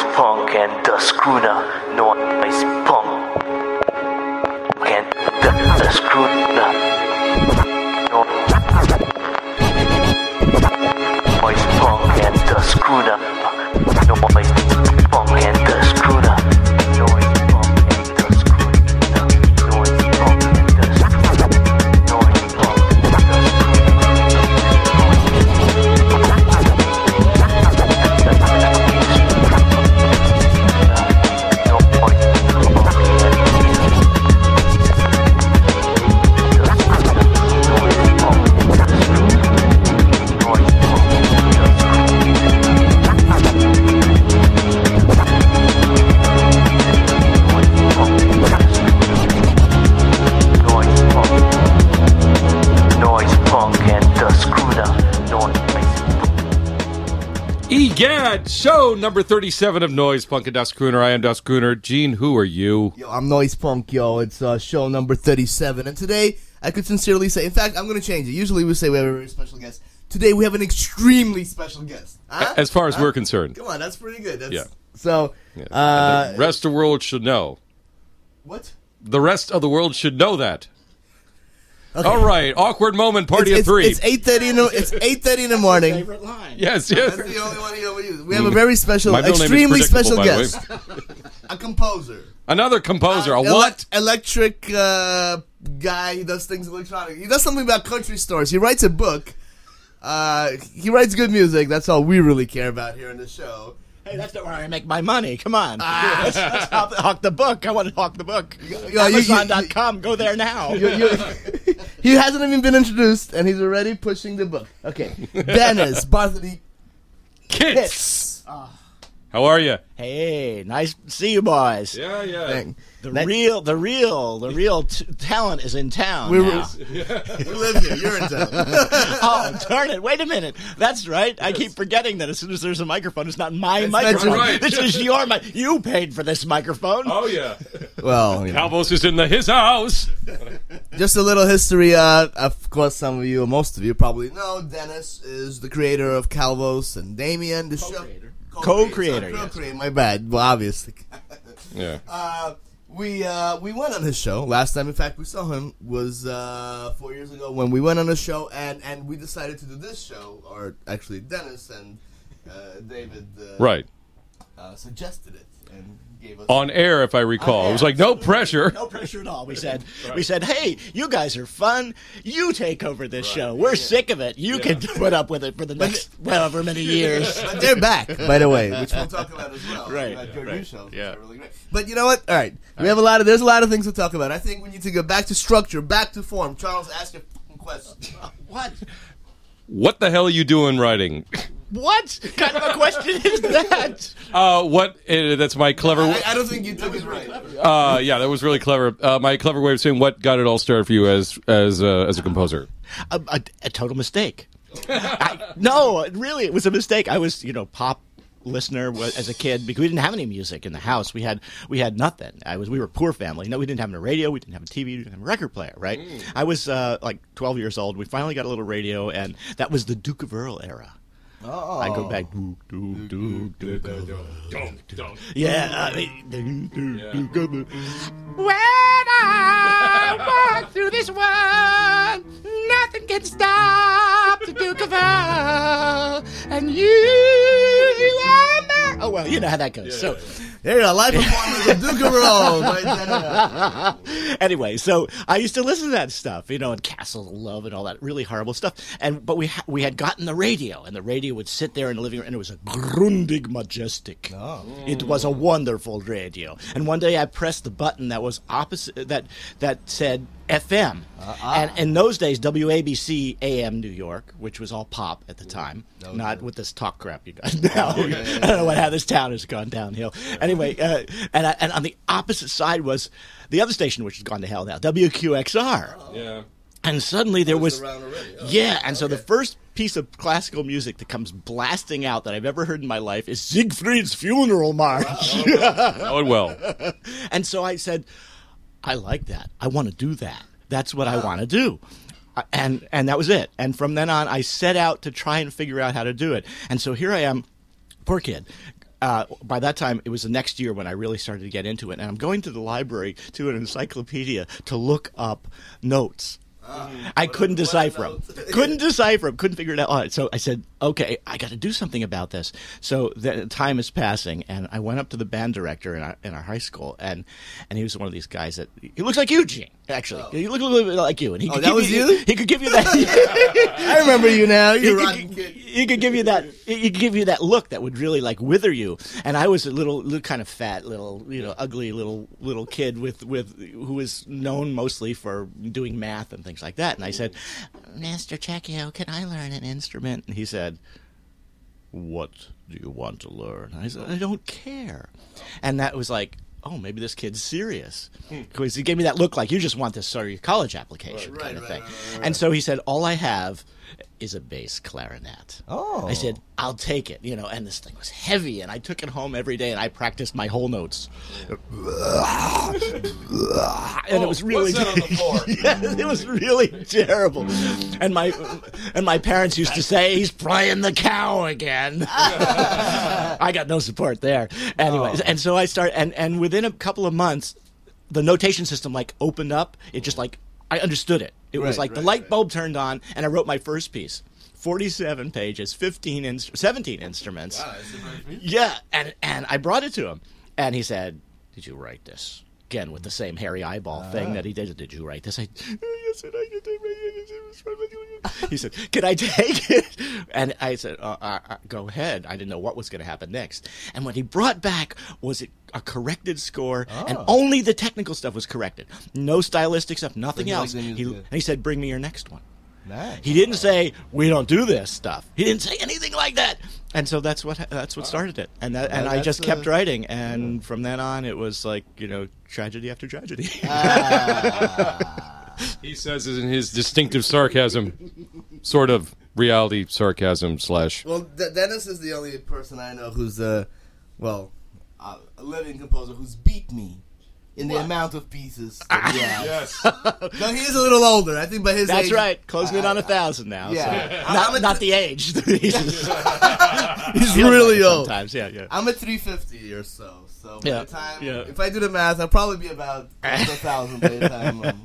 punk and the schooner. Noise punk and the schooner. Noise punk and the schooner. Noise punk and the schooner. Noise punk and the schooner. Noise punk and the schooner. Noise punk and the Egad, show number 37 of Noise Punk and Das Crooner. I am Das Crooner. Gene, who are you? Yo, I'm Noise Punk, yo. It's show number 37. And today, I could sincerely say, in fact, I'm going to change it. Usually we say we have a very special guest. Today, we have an extremely special guest. Huh? As far as we're concerned. Come on, that's pretty good. That's, Yeah. So, And the rest of the world should know. What? The rest of the world should know that. Okay. All right, awkward moment, party of three. It's 8:30 in the morning. Favorite line. Yes. That's the only one we use. We have a very special, My middle name is extremely special predictable, by guest. A composer. Another composer. A what? Electric guy. He does things electronic. He does something about country stores. He writes a book. He writes good music. That's all we really care about here in the show. Hey, that's not where I make my money. Come on. Let's hawk the book. I want to hawk the book. Amazon.com. Go there now. He hasn't even been introduced, and he's already pushing the book. Okay. Dennis Bartholomew Kitts. How are you? Hey, nice to see you boys. Yeah. The real talent is in town now. We live here. You're in town. Oh, darn it. Wait a minute. That's right. I keep forgetting that as soon as there's a microphone, it's not my microphone. right. This is your mic. You paid for this microphone. Oh, yeah. Well, Calvos is in his house. just a little history. Of course, some of you, or most of you, probably know Dennis is the creator of Calvos and Damien. The Co-creator. show. Co-creator, yes. Co-creator. My bad. Well, obviously. Yeah. We went on his show last time. In fact, we saw him was 4 years ago when we went on a show, and we decided to do this show, or actually Dennis and David Right. Suggested it and gave us On air, if I recall. It was like, no pressure. No pressure at all. We said, hey, you guys are fun. You take over this show. We're sick of it. You can put up with it for the next however many years. But they're back, by the way, which we'll talk about as well. Right, About your new shows, which Yeah. are really great. But you know what? All right, there's a lot of things to talk about. I think we need to go back to structure, back to form. Charles, ask your fucking question. What? What the hell are you doing writing? What kind of a question is that? That's my clever... I don't think you took it right. Yeah, that was really clever. My clever way of saying what got it all started for you as a composer. A total mistake. No, really, it was a mistake. I was, pop listener as a kid because we didn't have any music in the house. We had nothing. We were a poor family. No, we didn't have a radio. We didn't have a TV. We didn't have a record player. Right? I was like 12 years old. We finally got a little radio, and that was the Duke of Earl era. Oh. I go back. Yeah. When I walk through this world, nothing can stop the Duke of Earl, and you are my... Oh, well, you know how that goes. So, There you go, live performance of Duke of Earl. Right there. Anyway, so I used to listen to that stuff, and Castle of Love and all that really horrible stuff. But we had gotten the radio, and the radio would sit there in the living room, and it was a Grundig Majestic. Oh. It was a wonderful radio. And one day I pressed the button that was opposite that said FM. And in those days, WABC AM New York, which was all pop at the time, not with this talk crap you got now. I don't know how this town has gone downhill. Anyway, and on the opposite side was the other station, which has gone to hell now, WQXR. Yeah. And suddenly there was... around already. Oh, yeah, and so the first piece of classical music that comes blasting out that I've ever heard in my life is Siegfried's Funeral March. Know it well. And so I said, I like that. I want to do that. That's what I want to do. And that was it. And from then on, I set out to try and figure out how to do it. And so here I am, poor kid, by that time, it was the next year when I really started to get into it. And I'm going to the library to an encyclopedia to look up notes. I couldn't decipher them. Couldn't figure it out. So I said, okay, I got to do something about this. So the time is passing, and I went up to the band director in our high school, and he was one of these guys that he looks like you, Gene. Actually, he looked a little bit like you, and he could that was you? He could give you that. I remember you now. You're rotten kid. He could give you that. He could give you that look that would really like wither you. And I was a little kind of fat, little ugly little kid with who was known mostly for doing math and things like that. And I said, Master Checchio, can I learn an instrument? And he said, what do you want to learn? I said, I don't care. And that was like, oh, maybe this kid's serious. Because he gave me that look like, you just want this sort of college application kind of thing. Right. And so he said, all I have is a bass clarinet. Oh. I said, I'll take it, and this thing was heavy, and I took it home every day, and I practiced my whole notes. And it was really what's that on the floor? Yeah, it was really terrible. And my parents used to say, he's playing the cow again. I got no support there. Anyways, and so I started, and within a couple of months, the notation system opened up. It just I understood it. It was the light bulb turned on, and I wrote my first piece. 47 pages, 17 instruments. Wow, that's a great piece. Yeah, and I brought it to him, and he said, did you write this? Again, with the same hairy eyeball thing that he did. Did you write this? Yes, I did. He said, can I take it? And I said, go ahead. I didn't know what was going to happen next. And what he brought back was a corrected score, and only the technical stuff was corrected. No stylistic stuff, nothing else. And he said, bring me your next one. Nice. He didn't say, we don't do this stuff. He didn't say anything like that. And so that's what started it. And I just kept writing. And from then on, it was tragedy after tragedy. He says in his distinctive sarcasm, sort of reality sarcasm / Well, Dennis is the only person I know who's a living composer who's beat me in the amount of pieces. Yes. No, he is a little older. I think by his age. That's right. Closing in on 1,000 now. Yeah. So. Not the age. He's really old. Sometimes, yeah. I'm at 350 or so. So by the time, if I do the math, I'll probably be about 1,000 by the time.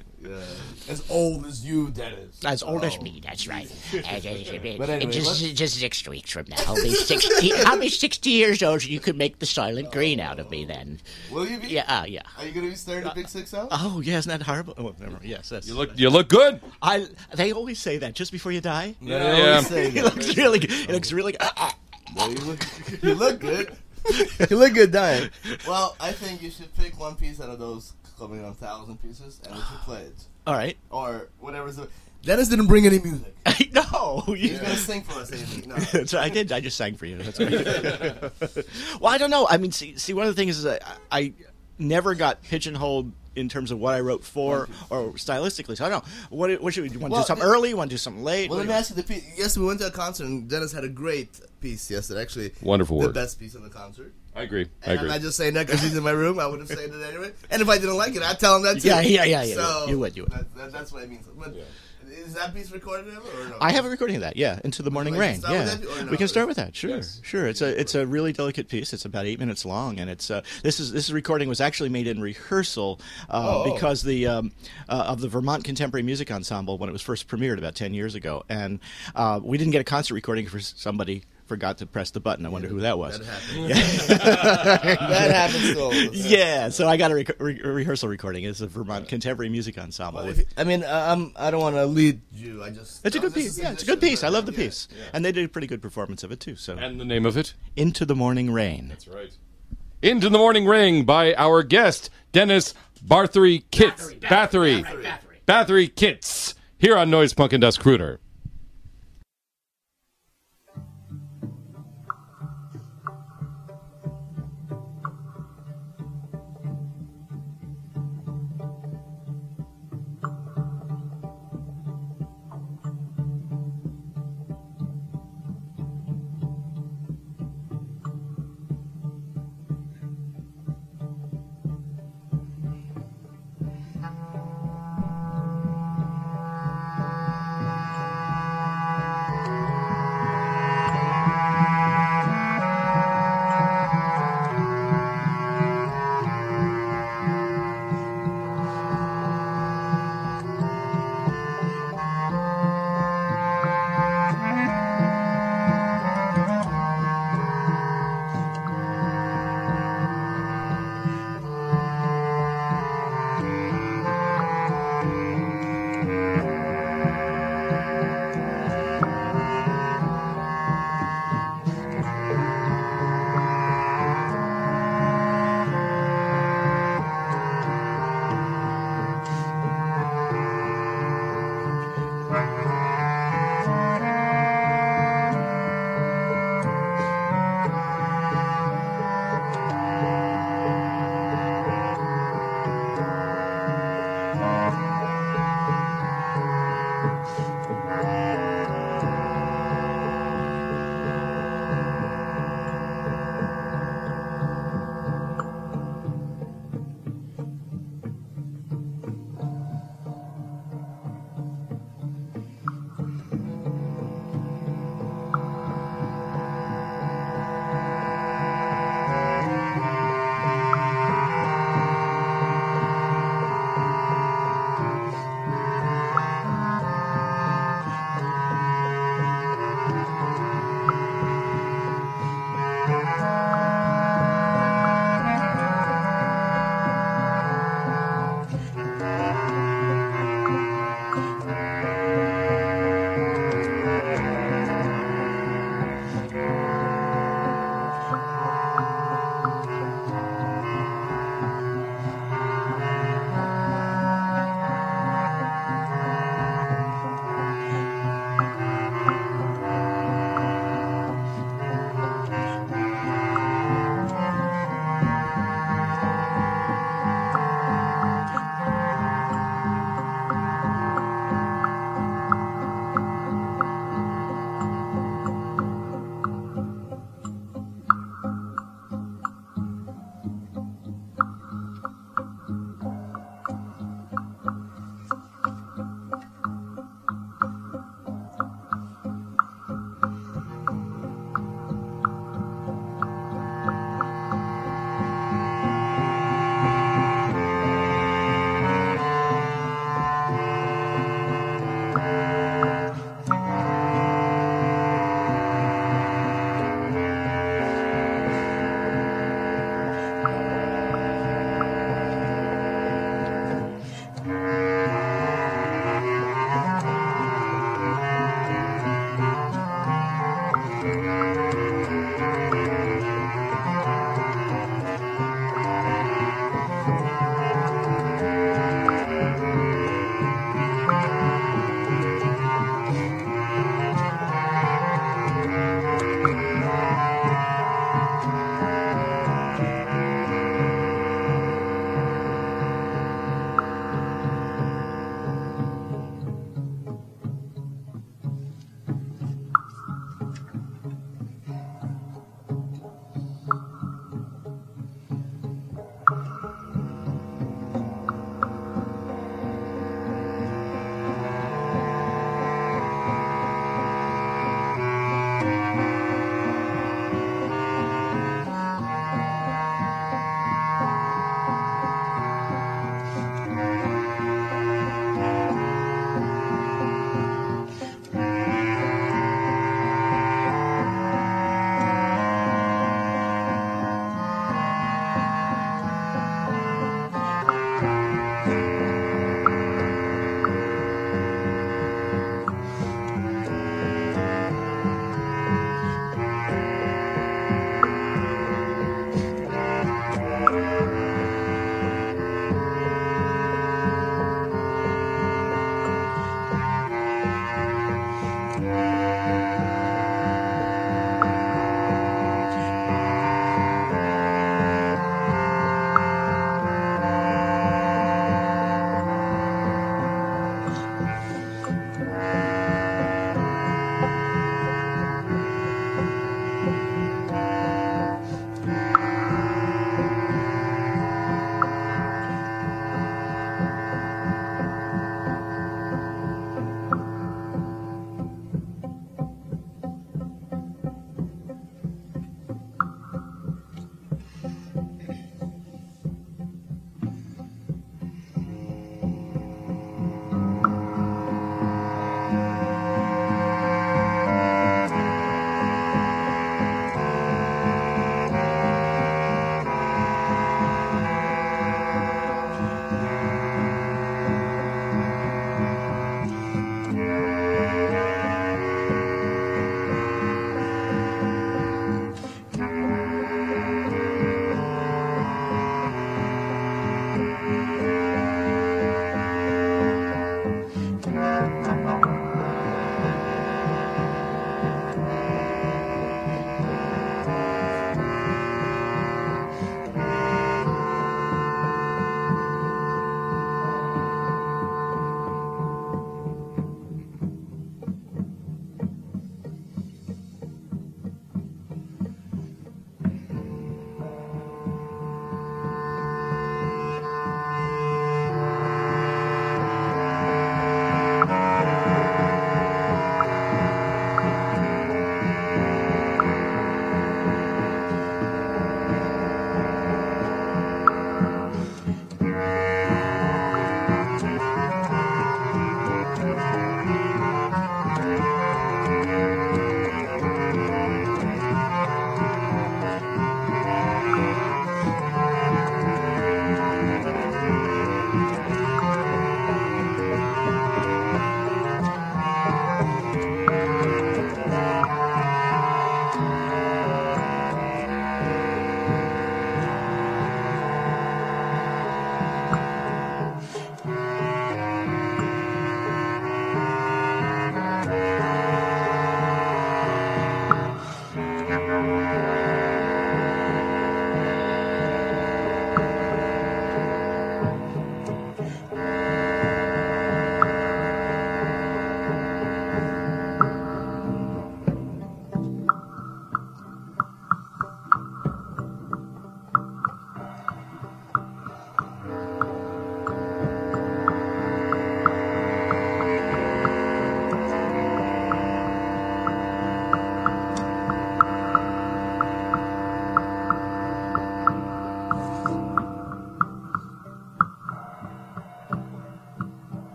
As old as you, Dennis. As old as me, that's right. But anyway, just 6 weeks from now, I'll be 60 years old, and you could make the Silent Green out of me then. Will you be? Yeah. Are you going to be staring at Big 6-0? Oh, yeah, isn't that horrible? Oh, never. Yes. You look good. They always say that just before you die. Yeah. He looks really good. He looks really good. You look good. You look good dying. Well, I think you should pick one piece out of those coming on 1,000 pieces, and we should play it. All right. Or whatever's. Dennis didn't bring any music. No. He's going to sing for us, Andy. No. That's right. I did. I just sang for you. That's right. Well, I don't know. I mean, see, one of the things is that I never got pigeonholed in terms of what I wrote for or stylistically. So I don't know. What should we do? You want to do something early? You want to do something late? Well, let me ask you the piece. Yes, we went to a concert, and Dennis had a great piece yesterday. Actually, wonderful the work. best piece of the concert. I agree. I'm not just saying that because he's in my room. I would have said it anyway. And if I didn't like it, I'd tell him that too. Yeah. So you would. That's what I mean. But is that piece recorded ever or no? I have a recording of that. Yeah, Into the Morning Rain. Yeah, we can start with that. Sure, Yes. sure. It's a really delicate piece. It's about 8 minutes long, and it's this recording was actually made in rehearsal because of the Vermont Contemporary Music Ensemble when it was first premiered about 10 years ago, and we didn't get a concert recording for somebody forgot to press the button. I wonder who that was. That happens. That happens to all of us. Yeah, so I got a rehearsal recording. It's a Vermont Contemporary Music Ensemble. I don't want to lead you. It's a good piece. Yeah, it's a good piece. I love the piece, and they did a pretty good performance of it too. So, And the name of it? Into the Morning Rain. That's right. Into the Morning Rain by our guest, Dennis Bathory Kitts. Bathory Kitts. Here on Noise Punk and Dust Crooner.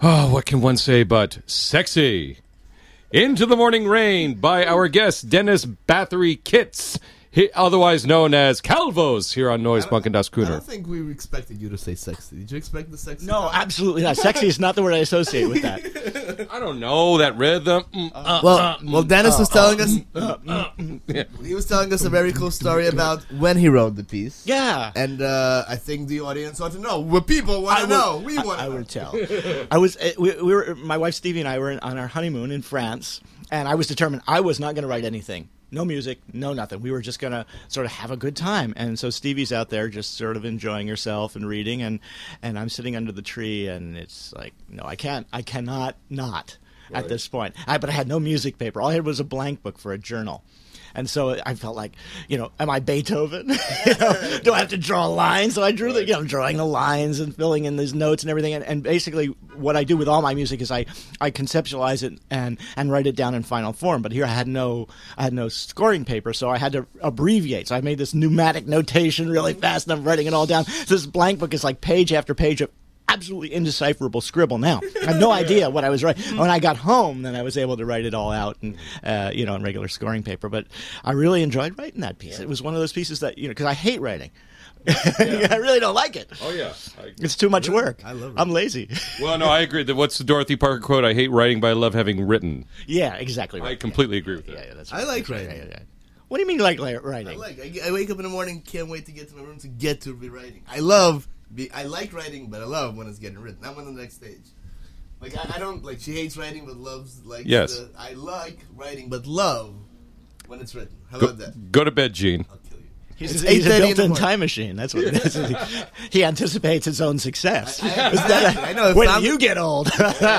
Oh, what can one say but sexy? Into the Morning Rain by our guest, Dennis Bathory Kitts, otherwise known as Calvos, here on Noise Punk and Das I Crooner. don't think we expected you to say sexy. Did you expect the sexy? No, part? absolutely not. Sexy is not the word I associate with that. I don't know, that rhythm. Well, Dennis was telling us. He was telling us a very cool story about when he wrote the piece. Yeah. And I think the audience ought to know. Well, people want to know. We want to I know. would tell. I was. We were. My wife Stevie and I were on our honeymoon in France, and I was determined I was not going to write anything. No music, no nothing. We were just going to sort of have a good time. And so Stevie's out there just sort of enjoying herself and reading, and I'm sitting under the tree, and it's like, no, I cannot not at this point. But I had no music paper. All I had was a blank book for a journal. And so I felt like, am I Beethoven? Do I have to draw lines? So I drew drawing the lines and filling in these notes and everything. And basically what I do with all my music is I conceptualize it and write it down in final form. But here I had no scoring paper, so I had to abbreviate. So I made this pneumatic notation really fast, and I'm writing it all down. So this blank book is like page after page of absolutely indecipherable scribble. Now I have no idea what I was writing. When I got home, then I was able to write it all out and on regular scoring paper. But I really enjoyed writing that piece. It was one of those pieces that because I hate writing. I really don't like it. Oh, yeah. It's too much work. I love it. I'm lazy. Well, no, I agree. What's the Dorothy Parker quote? I hate writing, but I love having written. Yeah, exactly. Right. I completely agree with that. Yeah, that's I right. like That's right. writing. Yeah. What do you mean you like writing? I wake up in the morning, can't wait to get to my room to get to be writing. I like writing, but I love when it's getting written. I'm on the next stage. Like I don't like. She hates writing, but loves like. Yes. I like writing, but love when it's written. How about that? Go to bed, Gene. I'll kill you. He's It's a 8:30 in the built-in morning. time machine. That's what it is. He anticipates his own success. I know. When I'm- you get old.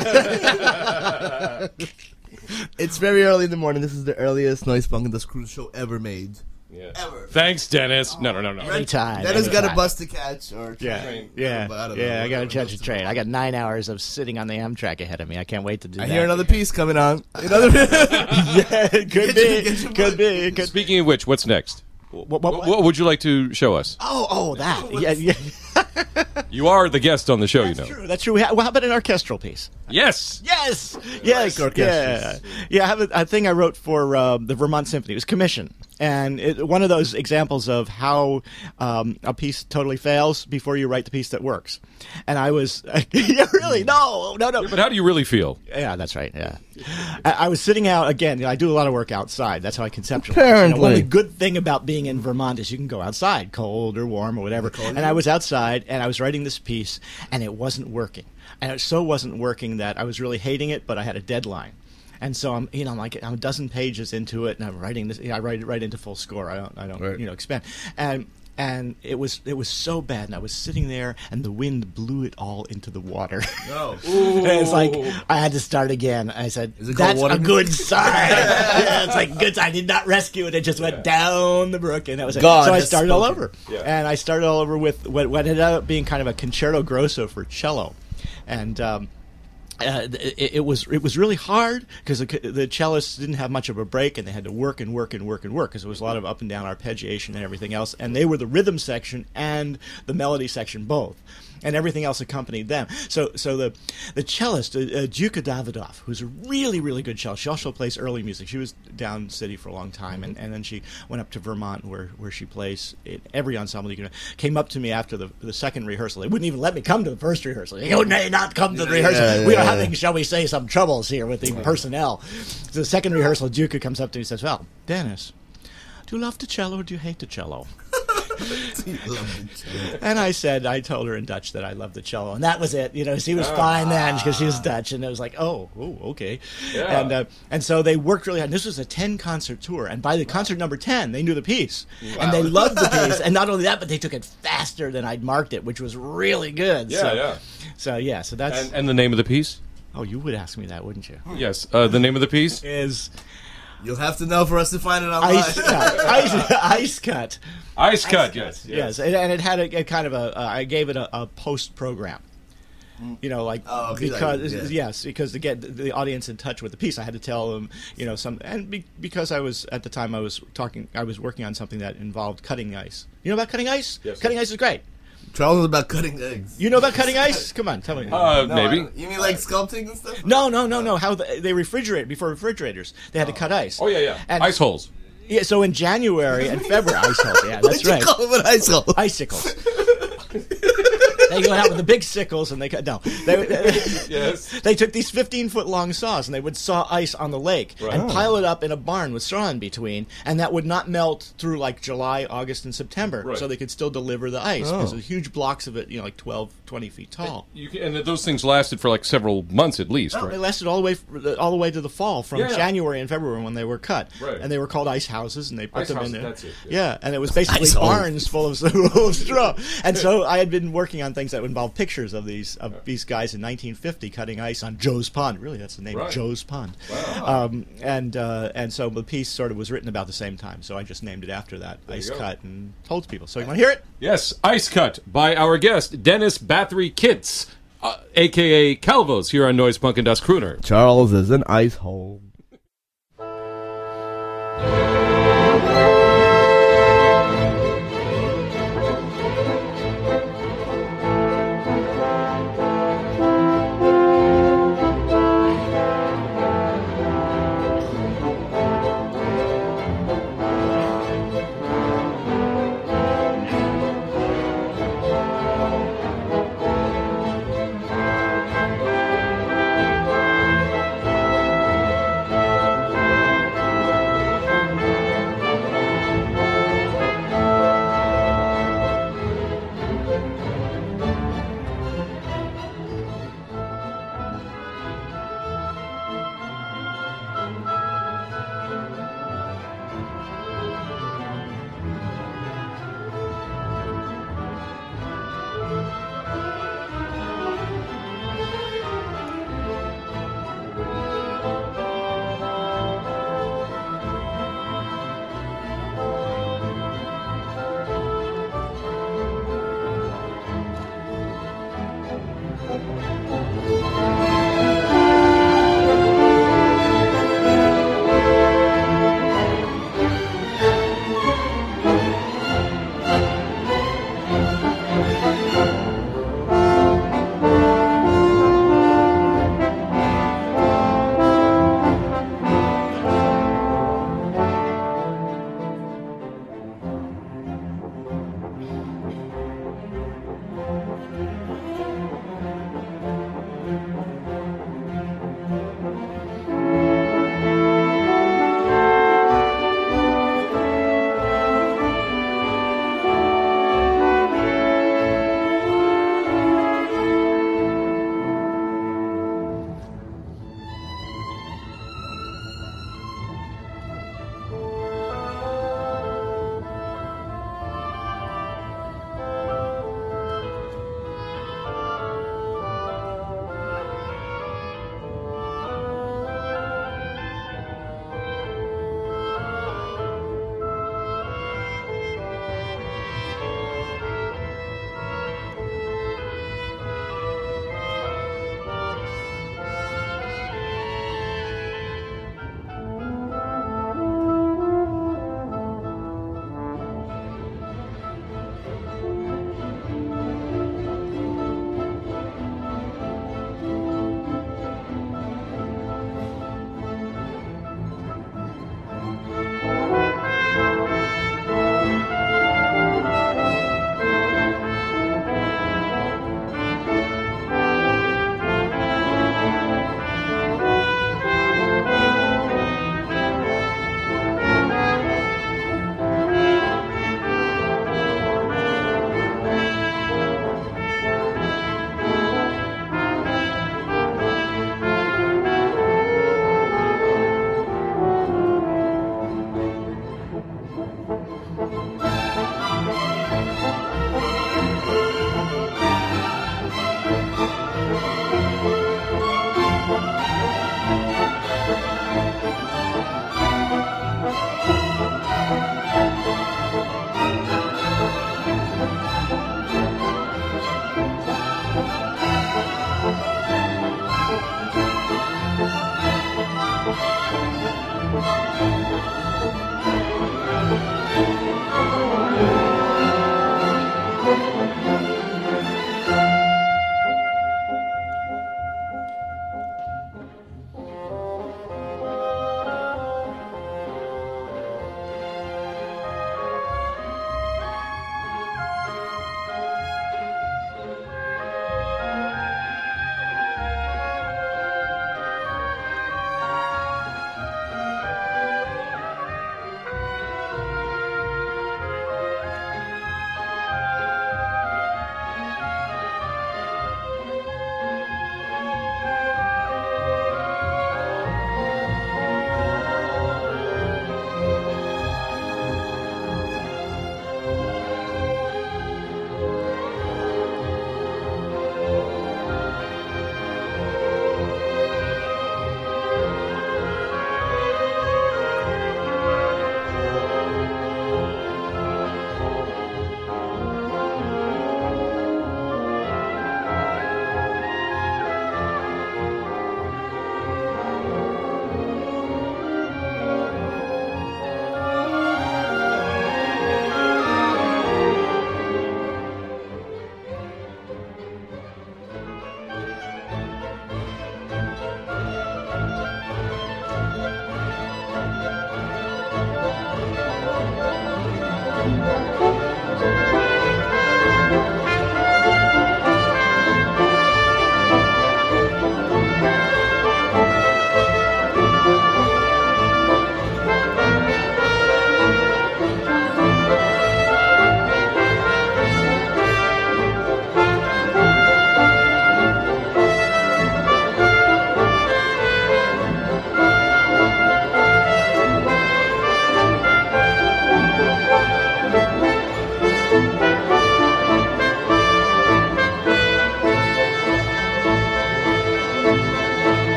It's very early in the morning. This is the earliest Noise Punk and Das Crooner show ever made. Yeah. Ever. Thanks, Dennis. No. Anytime. Dennis got a anytime. bus to catch or Yeah, train. yeah, I don't know. yeah. I got to Whatever catch a goes train. to- I got 9 hours of sitting on the Amtrak ahead of me. I can't wait to do I that. hear another piece coming on. Another. Yeah, it could Get your be. Could be. Speaking of which, what's next? What? What would you like to show us? Oh, that. Yeah. You are the guest on the show, That's true. That's true. Well, how about an orchestral piece? Yes. Yes. Like orchestras. Yeah. I have a thing I wrote for the Vermont Symphony. It was commissioned. And one of those examples of how a piece totally fails before you write the piece that works. And I was, yeah, really, no. But how do you really feel? Yeah, that's right. Yeah, I was sitting out again. I do a lot of work outside. That's how I conceptualize. Apparently. One of the good thing about being in Vermont is you can go outside, cold or warm or whatever. And I was outside and I was writing this piece, and it wasn't working. And it so wasn't working that I was really hating it, but I had a deadline. And so I'm a dozen pages into it, and I'm writing this. I write it right into full score. I don't, Right. expand. And it was so bad, and I was sitting there, and the wind blew it all into the water. No. And it's like I had to start again. I said, Is it called "That's water? a good sign." Yeah, it's like good. I did not rescue it; it just went down the brook, and that was it. God So I has started all spoken. over, and I started all over with what ended up being kind of a concerto grosso for cello, and. It was really hard because the cellists didn't have much of a break, and they had to work because there was a lot of up and down arpeggiation and everything else, and they were the rhythm section and the melody section both, and everything else accompanied them. So the cellist Duka Davidoff, who's a really good cellist, she also plays early music. She was down city for a long time, and then she went up to Vermont where she plays in every ensemble you can. Came up to me after the second rehearsal. They wouldn't even let me come to the first rehearsal. They go, "No, not come to the rehearsal. We are having, shall we say, some troubles here with the personnel." So the second rehearsal, Duka comes up to me and says, "Well, Dennis, do you love the cello or do you hate the cello?" And I told her in Dutch that I loved the cello, and that was it. She was fine then because she was Dutch, and it was like, oh, okay. Yeah. And so they worked really hard. This was a 10-concert tour, and by the concert number 10, they knew the piece, and they loved the piece. And not only that, but they took it faster than I'd marked it, which was really good. So that's. And the name of the piece? Oh, you would ask me that, wouldn't you? Yes. The name of the piece? Is You'll have to know for us to find it online. Ice Cut. Ice Cut. Ice Cut, yes. Yes, and it had a kind of I gave it a post program. Because to get the audience in touch with the piece, I had to tell them, because I was at the time I was working on something that involved cutting ice. You know about cutting ice? Yes. Cutting ice is great. Charles is about cutting eggs. You know about cutting ice? Come on, tell me. Maybe. You mean like sculpting and stuff? No. How they refrigerate before refrigerators. They had to cut ice. Oh, yeah. And, Ice holes. Yeah, so in January and February, ice holes. Yeah, that's What'd you right. call them an ice hole? Icicles. They go out with the big sickles and they cut. No, Yes. they took these 15-foot long saws and they would saw ice on the lake and pile it up in a barn with straw in between, and that would not melt through like July, August, and September, Right. so they could still deliver the ice because there's huge blocks of it, like 12, 20 feet tall. And those things lasted for like several months at least, No, right? they lasted all the way to the fall, from Yeah. January and February when they were cut, Right. and they were called ice houses, and they put Ice them houses, in there. that's it, Yeah, and it was basically Ice hole. barns full of straw. And so I had been working on things that would involve pictures of these guys in 1950 cutting ice on Joe's Pond. Really, that's the name, Right. Joe's Pond. Wow. And so the piece sort of was written about the same time. So I just named it after that, you Ice go. Cut, and told people. So you want to hear it? Yes, Ice Cut by our guest, Dennis Bathory Kitts, a.k.a. Calvos, here on Noise Punk and Dust Crooner. Charles is an ice hole.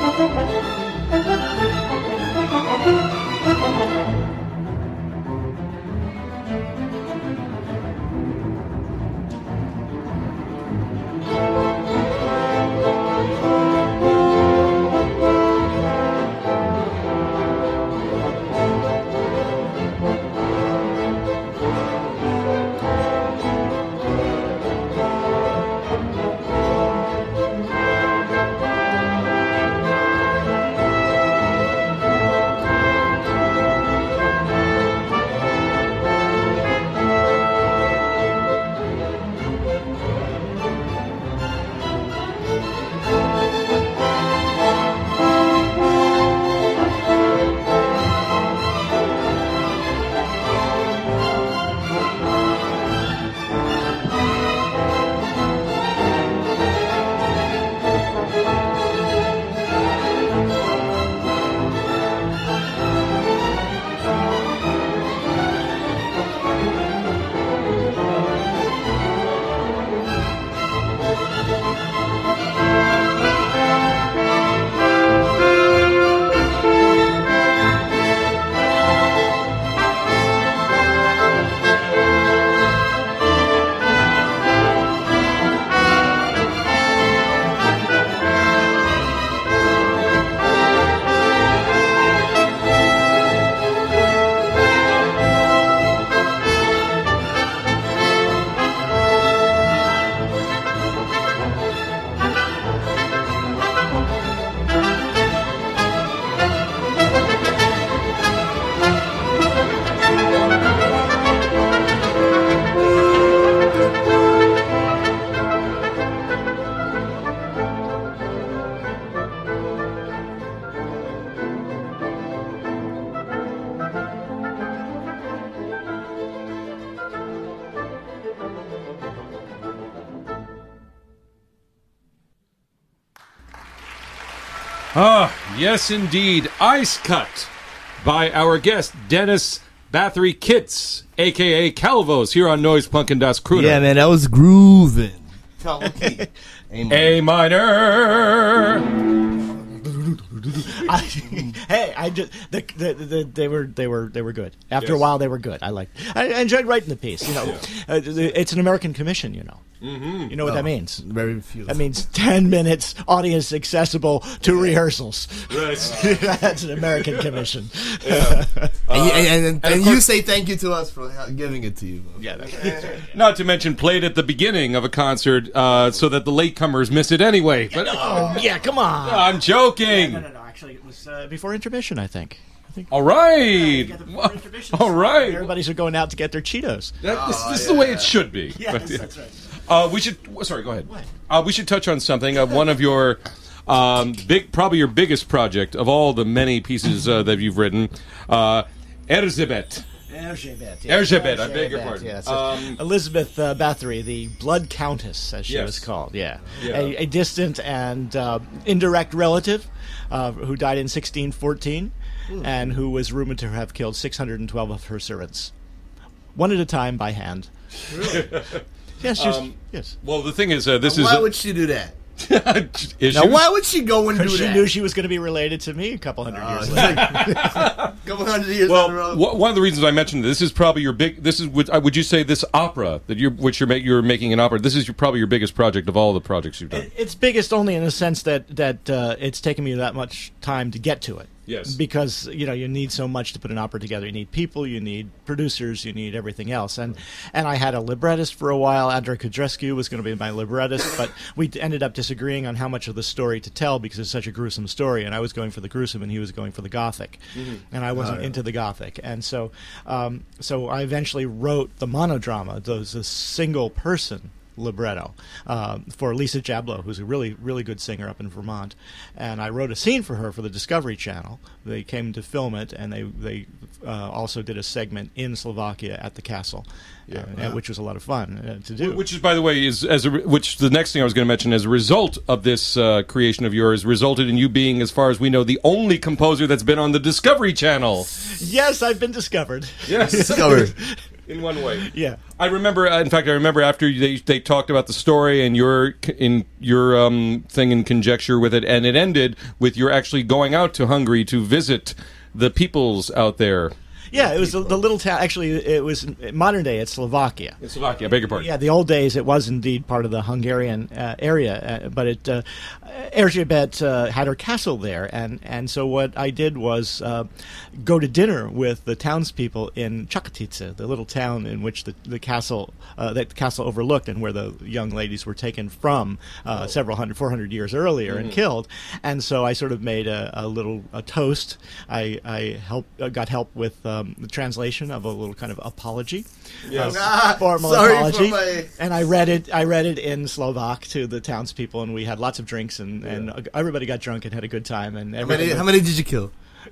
Ah, yes, indeed. Ice Cut by our guest, Dennis Bathory Kitts, a.k.a. Calvos, here on Noise Punk and Das Crooner. Yeah, man, that was grooving. Tell key. A minor. They were good. After a while, they were good. I enjoyed writing the piece. You know, it's an American commission. You know. Mm-hmm. You know what that means? Very few. That means 10 minutes, audience accessible to rehearsals. Right. That's an American commission. Yeah. And of you course- say thank you to us for giving it to you. Yeah. That's right. Not to mention played at the beginning of a concert so that the latecomers miss it anyway. But Oh yeah, come on. I'm joking. No. Actually, it was before intermission. I think. All right. Before intermission. All right. Everybody's going out to get their Cheetos. This is the way it should be. Yes, that's right. We should. Sorry, go ahead. We should touch on something. One of your probably your biggest project of all the many pieces that you've written, Erzsébet. Erzsébet, I beg your pardon. Yes. Elizabeth Bathory, the Blood Countess, as she Yes. was called. Yeah, Yeah. A distant and indirect relative who died in 1614, and who was rumored to have killed 612 of her servants, one at a time by hand. Yes, yes. Well, the thing is, this is. Why would she do that? issues? Now, why would she go and do Because she that? knew she was going to be related to me a couple hundred years later. Couple hundred years down the road. Well, one of the reasons I mentioned this is probably your big. This is would you say this opera that you're making an opera? This is probably your biggest project of all the projects you've done. It's biggest only in the sense that it's taken me that much time to get to it. Yes. Because you need so much to put an opera together. You need people, you need producers, you need everything else. And I had a librettist for a while. Andrei Kudrescu was going to be my librettist, but we ended up disagreeing on how much of the story to tell because it's such a gruesome story. And I was going for the gruesome, and he was going for the gothic, and I wasn't into the gothic. And so I eventually wrote the monodrama. Those a single person libretto for Lisa Jablow, who's a really, really good singer up in Vermont. And I wrote a scene for her for the Discovery Channel. They came to film it, and they also did a segment in Slovakia at the castle, which was a lot of fun to do. Which is, by the way, which the next thing I was going to mention, as a result of this creation of yours, resulted in you being, as far as we know, the only composer that's been on the Discovery Channel. Yes, I've been discovered. Yes. Discovered. in one way. Yeah. I remember. In fact, I remember after they talked about the story and your thing and conjecture with it, and it ended with your actually going out to Hungary to visit the peoples out there. Yeah, it was the little town. Actually, it was in modern day. It's Slovakia. In Slovakia, I beg your pardon. Yeah, the old days it was indeed part of the Hungarian area, but Erzsébet had her castle there, and so what I did was go to dinner with the townspeople in Chakatice, the little town in which the castle overlooked, and where the young ladies were taken from 400 years earlier and killed. And so I sort of made a little toast. I got help with the translation of a little kind of apology, formal apology, and I read it in Slovak to the townspeople, and we had lots of drinks, and everybody got drunk and had a good time. And How many did you kill?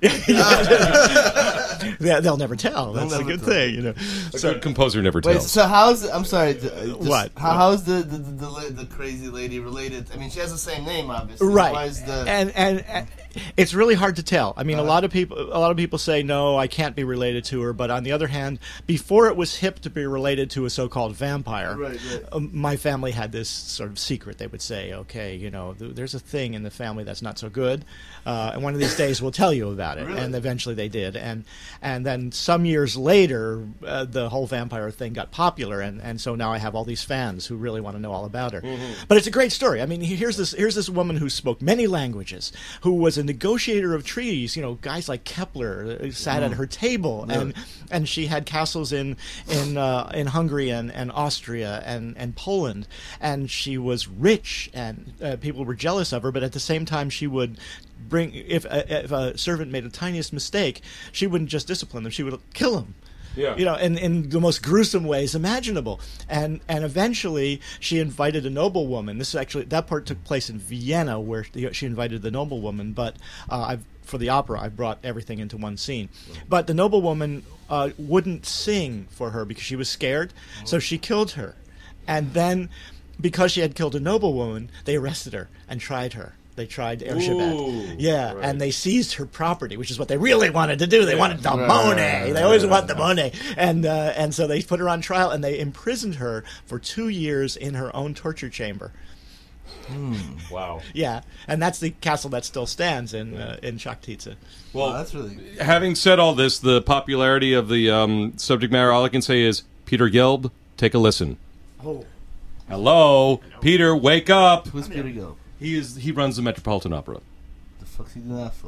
Yeah, they'll never tell. That's a good thing, you know. A good composer never Wait, tells. so how's I'm sorry? What? How's the crazy lady related? I mean, she has the same name, obviously. Right. Why is the and it's really hard to tell. I mean, a lot of people say no, I can't be related to her. But on the other hand, before it was hip to be related to a so-called vampire, Right. My family had this sort of secret. They would say, okay, you know, there's a thing in the family that's not so good, and one of these days we'll tell you about it. Really? And eventually they did. And then some years later, the whole vampire thing got popular, and so now I have all these fans who really want to know all about her. But it's a great story. I mean, here's this woman who spoke many languages, who was a negotiator of treaties. You know, guys like Kepler sat at her table, and she had castles in Hungary and Austria and Poland, and she was rich, and people were jealous of her. But at the same time, she would bring if a servant made the tiniest mistake, she wouldn't just discipline them; she would kill him. Yeah. You know, in the most gruesome ways imaginable. And eventually she invited a noblewoman. That part took place in Vienna, where she invited the noblewoman. But for the opera, I brought everything into one scene. But the noblewoman wouldn't sing for her because she was scared, so she killed her. And then, because she had killed a noblewoman, they arrested her and tried her. They tried Erzsébet. Yeah, right. and they seized her property, which is what they really wanted to do. They wanted the money. They always want the money. And so they put her on trial, and they imprisoned her for 2 years in her own torture chamber. Wow. Yeah, and that's the castle that still stands in Chaktice. Well, that's really having said all this, the popularity of the subject matter, all I can say is, Peter Gelb, take a listen. Oh. Hello? Peter, wake up! Who's Peter Gill? He runs the Metropolitan Opera. The fuck's he doing that for?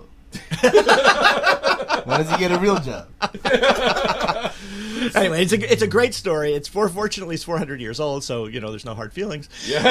When does he get a real job? Anyway, it's a great story. Fortunately it's 400 years old, so you know there's no hard feelings.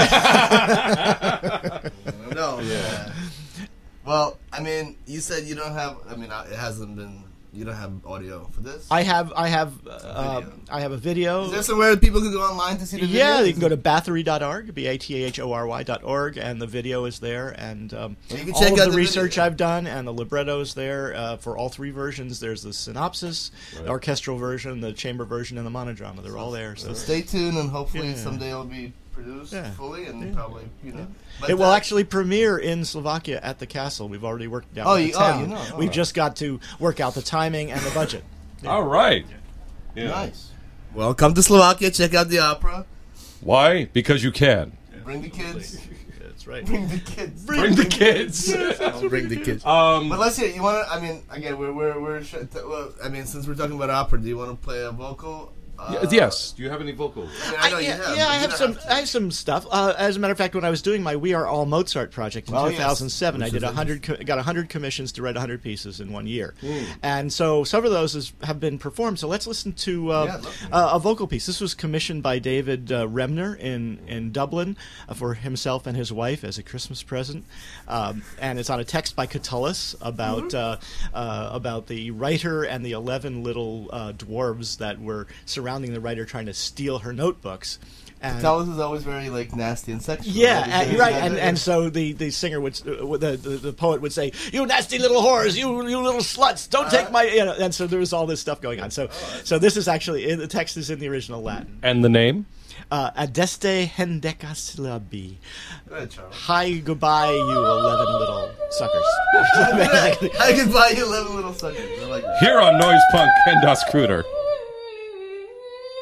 No. Yeah. Well, I mean, you said you don't have. I mean, it hasn't been. You don't have audio for this. I have a video. Is there somewhere people can go online to see the video? Yeah, you can go to bathory.org, bathory.org, and the video is there. And you can all check of out the the research video. I've done, and the libretto is there for all three versions. There's the synopsis, the orchestral version, the chamber version, and the monodrama. They're all there. So Stay tuned, and hopefully Yeah. someday it'll be produced fully, and probably But it will actually premiere in Slovakia at the castle. We've already worked out the town. We've just got to work out the timing and the budget. All right. Yeah. Nice. Well, come to Slovakia, check out the opera, Why? Because you can. bring the kids. That's right. Bring the kids. Bring the kids. Don't bring the kids. But let's hear. You want to? I mean, again, well, I mean, since we're talking about opera, do you want to play a vocal? Yes. Do you have any vocals? I mean, I know you have. but I you have don't some. to. I have some stuff. As a matter of fact, when I was doing my "We Are All Mozart" project in Oh, yes. 2007, I Which did is got 100 commissions to write 100 pieces in 1 year, and so some of those have been performed. So let's listen to I'd love to. a vocal piece. This was commissioned by David Remner in Dublin for himself and his wife as a Christmas present, and it's on a text by Catullus about the writer and the 11 little dwarves that were surrounding the writer trying to steal her notebooks. And Catullus is always very nasty and sexual. yeah, right, and so the singer would, the poet would say, "You nasty little whores, you little sluts, don't take my," and so there was all this stuff going on. So this is actually the text is in the original Latin. And the name? Adeste hendecasyllabi. Go ahead, Charles. Hi, goodbye, you 11 little suckers. I can buy you 11 little suckers. I like that. Here on Noise Punk and Das Cruder.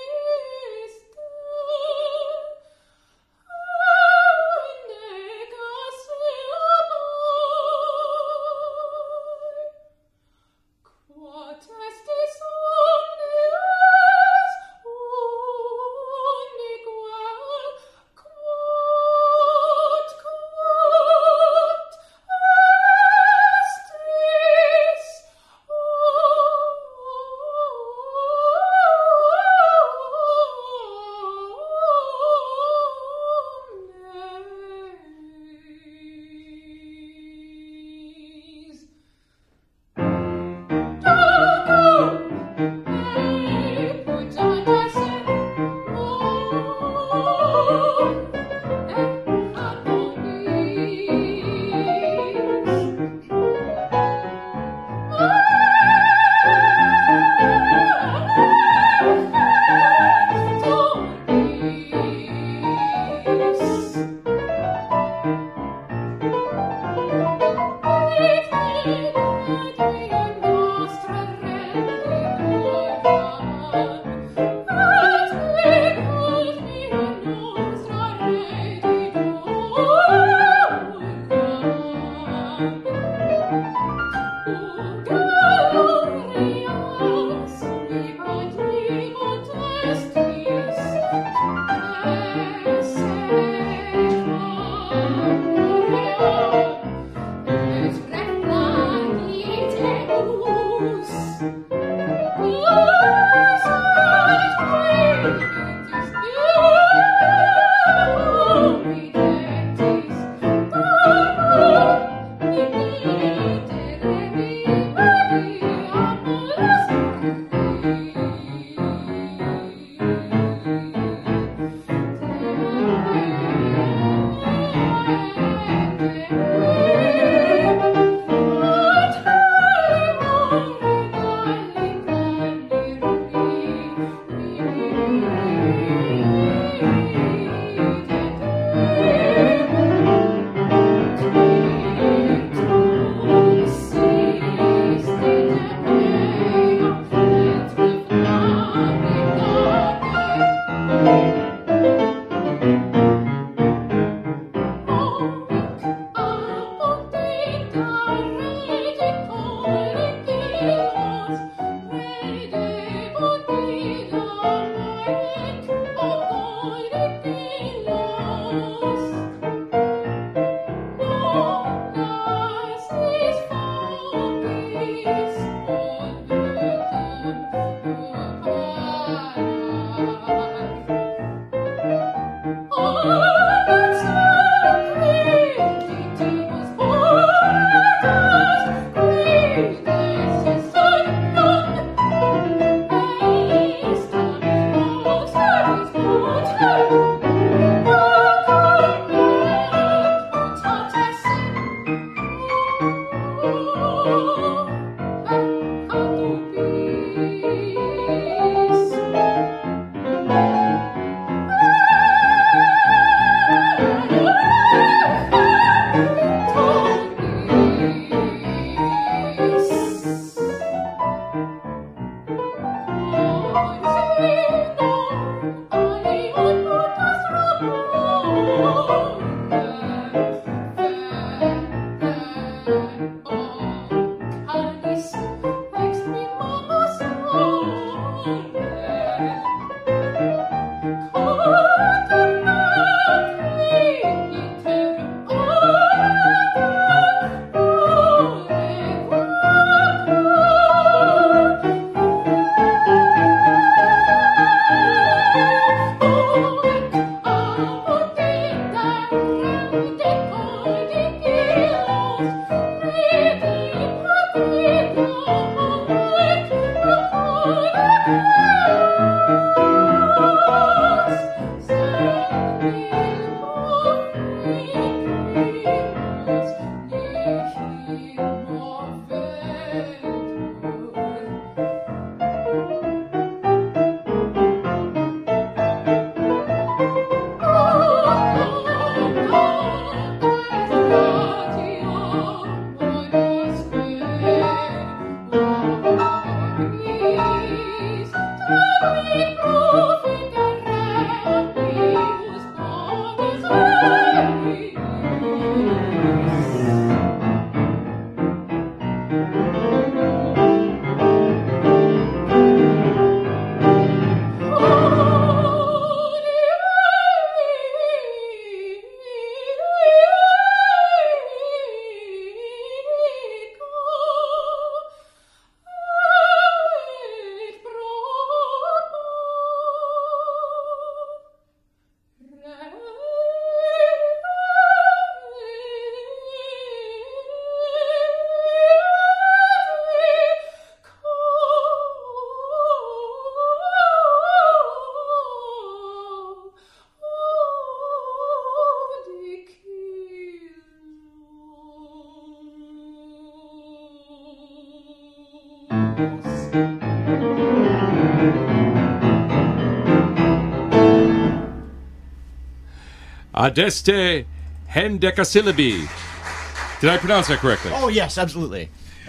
Adeste Hendekasyllabi. Did I pronounce that correctly? Oh, yes, absolutely.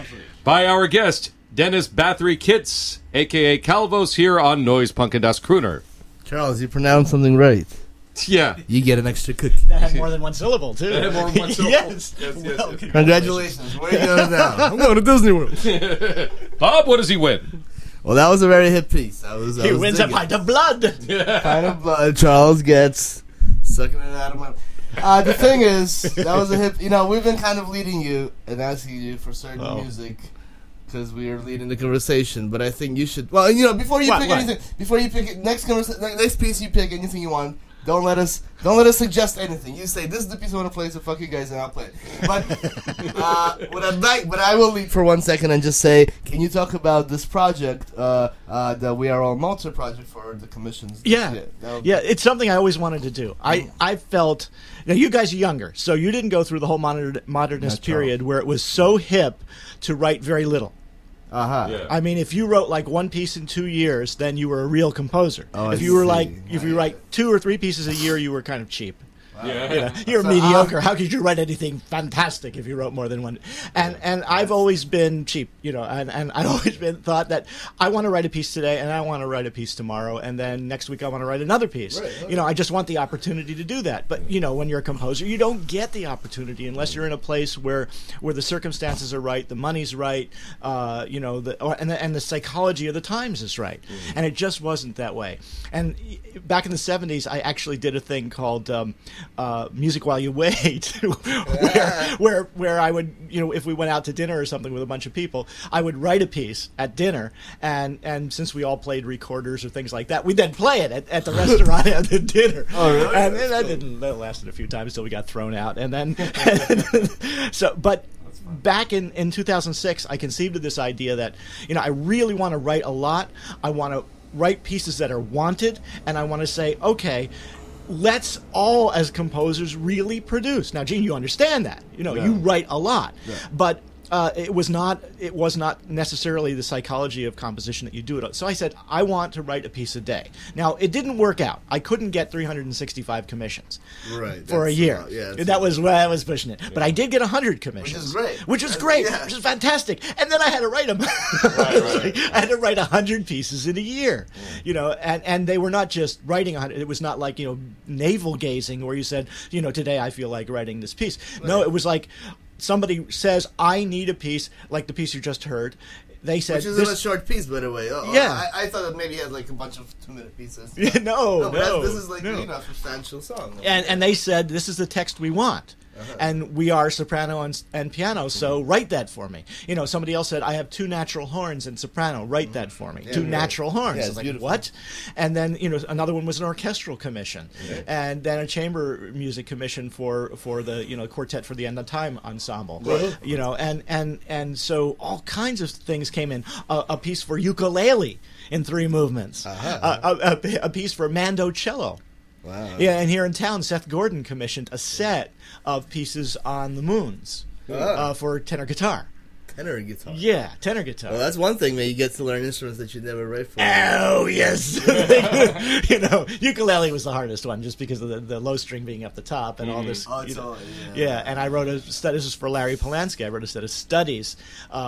By our guest, Dennis Bathory Kitts, a.k.a. Calvos, here on Noise Punk and Das Crooner. Charles, you pronounced something right. Yeah. you get an extra cookie. That had more than one syllable, too. That had more than one syllable. Yes. Yes, yes, Well, yes. Congratulations. Where are you going now? I'm going to Disney World. Bob, what does he win? Well, that was a very hit piece. I was He wins a digging. pint of blood. Kind of blood Charles gets sucking it out of my. The thing is, that was a hip. You know, we've been kind of leading you and asking you for certain music because we are leading the conversation. But I think you should. Well, you know, before you pick anything, before you pick it, next piece you pick anything you want. Don't let us suggest anything. You say this is the piece I want to play, so fuck you guys and I'll play it. But I will leave for 1 second and just say, can you talk about this project, the We Are All Malta project for the commissions? Yeah, it's something I always wanted to do. I felt, now you guys are younger, so you didn't go through the whole modernist period where it was so hip to write very little. Yeah. I mean, if you wrote like one piece in 2 years, then you were a real composer. If you write 2 or 3 pieces a year, you were kind of cheap. Yeah. You know, you're mediocre. How could you write anything fantastic if you wrote more than one? And I've always been cheap, you know, and I've always been thought that I want to write a piece today and I want to write a piece tomorrow and then next week I want to write another piece. Right. You know, I just want the opportunity to do that. But, you know, when you're a composer, you don't get the opportunity unless you're in a place where the circumstances are right, the money's right, you know, and the psychology of the times is right. And it just wasn't that way. And back in the 70s, I actually did a thing called Music While You Wait, where I would, you know, if we went out to dinner or something with a bunch of people, I would write a piece at dinner, and since we all played recorders or things like that, we'd then play it at the restaurant at the dinner. Oh, really? And that lasted a few times until we got thrown out, and then but back in 2006, I conceived of this idea that, you know, I really want to write a lot. I want to write pieces that are wanted, and I want to say, okay, let's all, as composers, really produce. Now, Gene, you understand that. You know, you write a lot, but it was not necessarily the psychology of composition that you do it. So I said, I want to write a piece a day. Now, it didn't work out. I couldn't get 365 commissions for a year. That was pushing it. But I did get 100 commissions, which is great, which is fantastic. And then I had to write them. I had to write 100 pieces in a year. You know, and they were not just writing 100. It was not like, you know, navel gazing where you said, you know, today I feel like writing this piece. No, it was like, somebody says, I need a piece, like the piece you just heard. They said, which isn't a short piece, by the way. I thought that maybe he had like a bunch of 2-minute pieces. No. This is like you know, a substantial song. And they said, this is the text we want. And we are soprano and piano, so write that for me. You know, somebody else said, I have 2 natural horns in soprano, write that for me. 2 natural horns. I was like, beautiful. What? And then, you know, another one was an orchestral commission. And then a chamber music commission for the, you know, Quartet for the End of Time ensemble. You know, and so all kinds of things came in. A piece for ukulele in 3 movements. A piece for mandocello. Wow. Yeah, and here in town, Seth Gordon commissioned a set of pieces on the Moons for tenor guitar. Tenor guitar. Yeah, tenor guitar. Well, that's one thing, man. You get to learn instruments that you never write for. Oh, yes. You know, ukulele was the hardest one just because of the low string being up the top and all this. Oh, it's all, yeah. And I wrote this is for Larry Polanski. I wrote a set of studies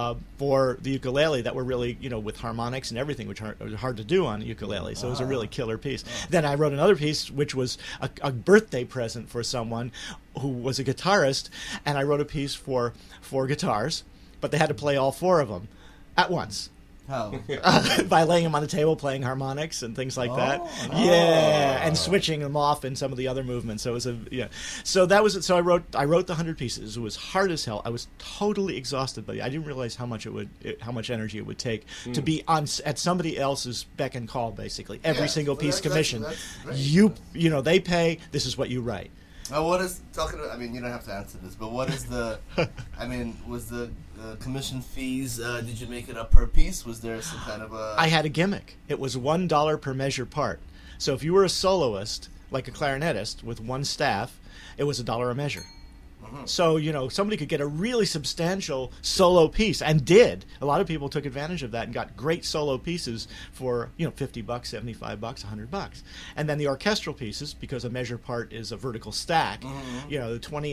for the ukulele that were really, you know, with harmonics and everything, which are hard to do on ukulele. So it was a really killer piece. Then I wrote another piece, which was a birthday present for someone who was a guitarist, and I wrote a piece for 4 guitars. But they had to play all 4 of them at once. How? By laying them on the table, playing harmonics and things like that. Yeah, and switching them off in some of the other movements. So it was So that was it. So I wrote the 100 pieces. It was hard as hell. I was totally exhausted, but I didn't realize how much energy it would take to be at somebody else's beck and call. Basically, every single piece commissioned. You know, they pay. This is what you write. What is talking about? I mean, you don't have to answer this, but what is the? I mean, was the commission fees? Did you make it up per piece? Was there some kind of a? I had a gimmick. It was $1 per measure part. So if you were a soloist, like a clarinetist with 1 staff, it was $1 a measure. So, you know, somebody could get a really substantial solo piece, and did. A lot of people took advantage of that and got great solo pieces for, you know, $50, $75, $100. And then the orchestral pieces, because a measure part is a vertical stack, you know, the 28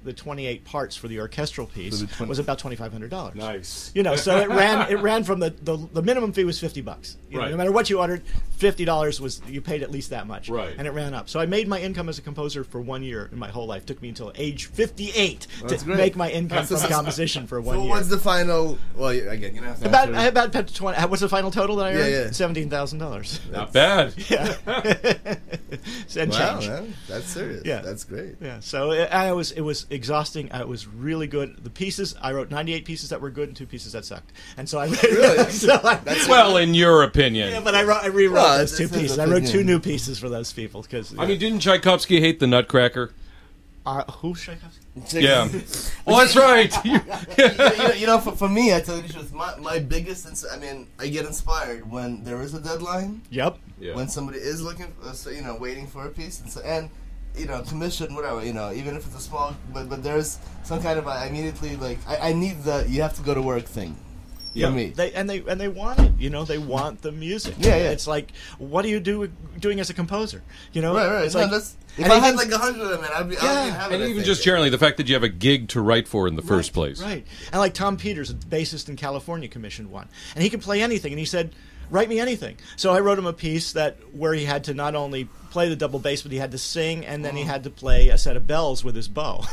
the 28 parts for the orchestral piece So the 20 was about $2,500. Nice. You know, so it ran from the minimum fee was $50. You know, Right. no matter what you ordered, $50 was you paid at least that much. Right. And it ran up. So I made my income as a composer for 1 year in my whole life. It took me until age 58 That's to great. make my income from composition for 1 So year. what's the final? Well, again, you don't have to About answer. 20. What's the final total that I earned? Yeah. $17,000. Not bad. Yeah. And Wow, change. man, that's serious. Yeah. That's great. Yeah, so it was exhausting. It was really good. The pieces I wrote 98 pieces that were good and 2 pieces that sucked. And so I Really? Well, in your opinion. yeah, but I rewrote Well, those 2 that's his pieces. I wrote 2 opinion. new pieces for those people because I mean, didn't Tchaikovsky hate the Nutcracker? who Tchaikovsky? Yeah. Well, that's right. You know, for me, I tell you the truth. My biggest, I get inspired when there is a deadline. Yep. Yeah. When somebody is looking, waiting for a piece, and commission, whatever, even if it's a small, but there's some kind of, I immediately, like, I need the, you have to go to work thing. Yeah. For me. They want it. They want the music. Yeah, yeah. It's like, what are you doing as a composer? Right. It's No, like, if and I had even- like 100 of them, I'd be having And it, I even think. just generally, the fact that you have a gig to write for in the first place. Right. And like Tom Peters, a bassist in California, commissioned one. And he could play anything. And he said, write me anything. So I wrote him a piece where he had to not only play the double bass, but he had to sing, and then he had to play a set of bells with his bow.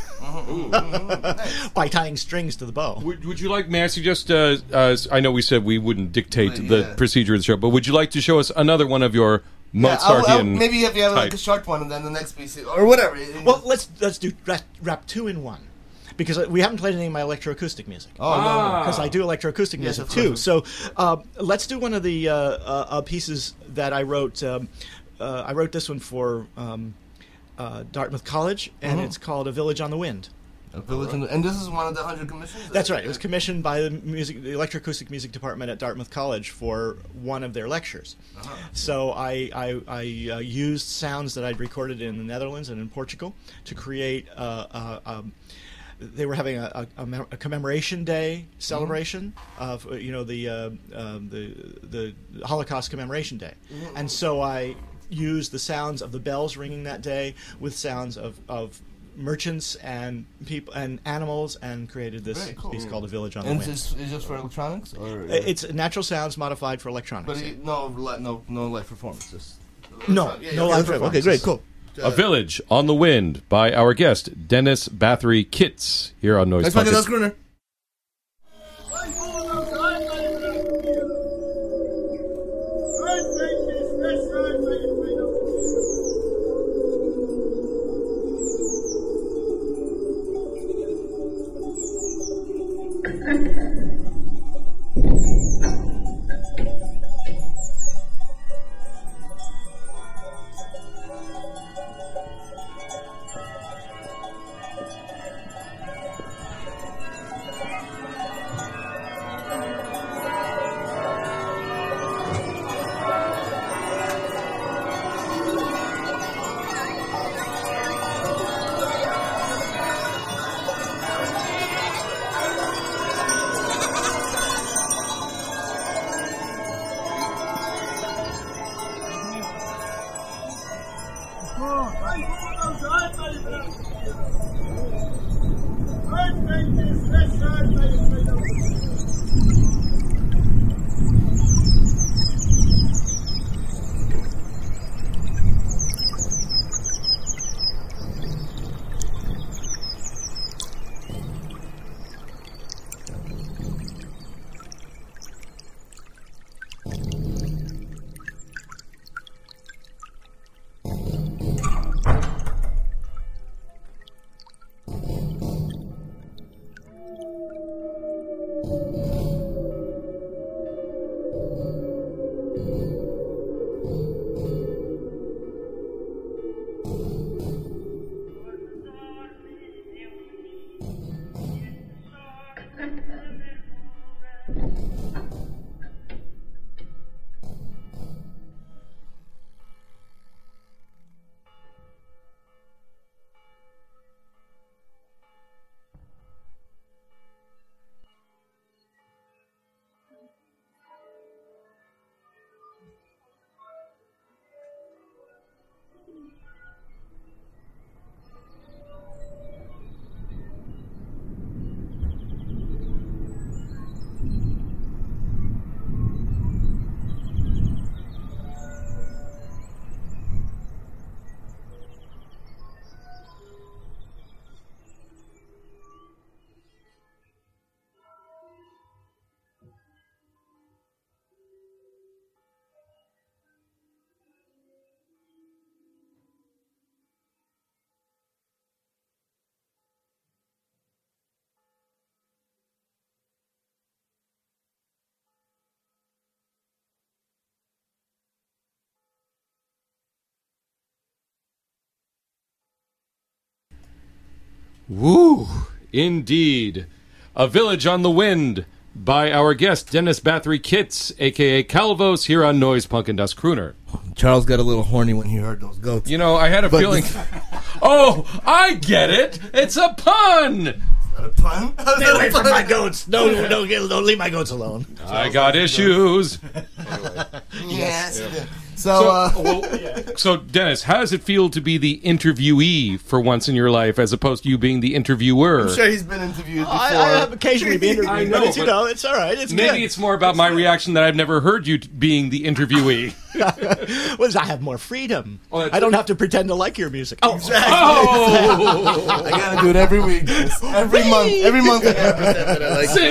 By tying strings to the bow. Would you like, may I suggest, I know we said we wouldn't dictate Right, the yeah. procedure of the show, but would you like to show us another one of your Yeah, Mozartian maybe if you have like type? a short one, and then the next piece, or whatever. Well, let's do rap 2 in 1. Because we haven't played any of my electroacoustic music. Oh, no. Because I do electroacoustic music of too. course. So let's do one of the pieces that I wrote. I wrote this one for Dartmouth College, and it's called "A Village on the Wind." A village and this is one of the 100 commissions? That's right. It was commissioned by the electroacoustic music department at Dartmouth College for one of their lectures. So I used sounds that I'd recorded in the Netherlands and in Portugal to create. They were having a commemoration day celebration of the Holocaust commemoration day, and so I used the sounds of the bells ringing that day with sounds of merchants and people and animals, and created this Very cool. piece called "A Village on the And Wind." it's just for electronics? Or It's natural sounds modified for electronics. But no live performance. Just No live Okay, performances. great, cool. A Village on the Wind by our guest, Dennis Bathory Kitts, here on Noise Let's fucking Bucket. Schooner. Woo! Indeed. A Village on the Wind by our guest, Dennis Bathory Kitts, a.k.a. Calvos, here on Noise Punk and Dust Crooner. Charles got a little horny when he heard those goats. You know, I had a feeling... Oh, I get it! It's a pun! A pun? Stay away from my goats. Don't leave my goats alone. I got issues. Yes. So, So, Dennis, how does it feel to be the interviewee for once in your life as opposed to you being the interviewer? I'm sure he's been interviewed before. I have occasionally been interviewed, I know, but it's, but it's all right. It's Maybe good. it's more about my reaction that I've never heard you being the interviewee. Well, I have more freedom. Oh, that's I don't have to pretend to like your music. Oh, Oh! I gotta do it every week. Every month. Every month I gotta pretend that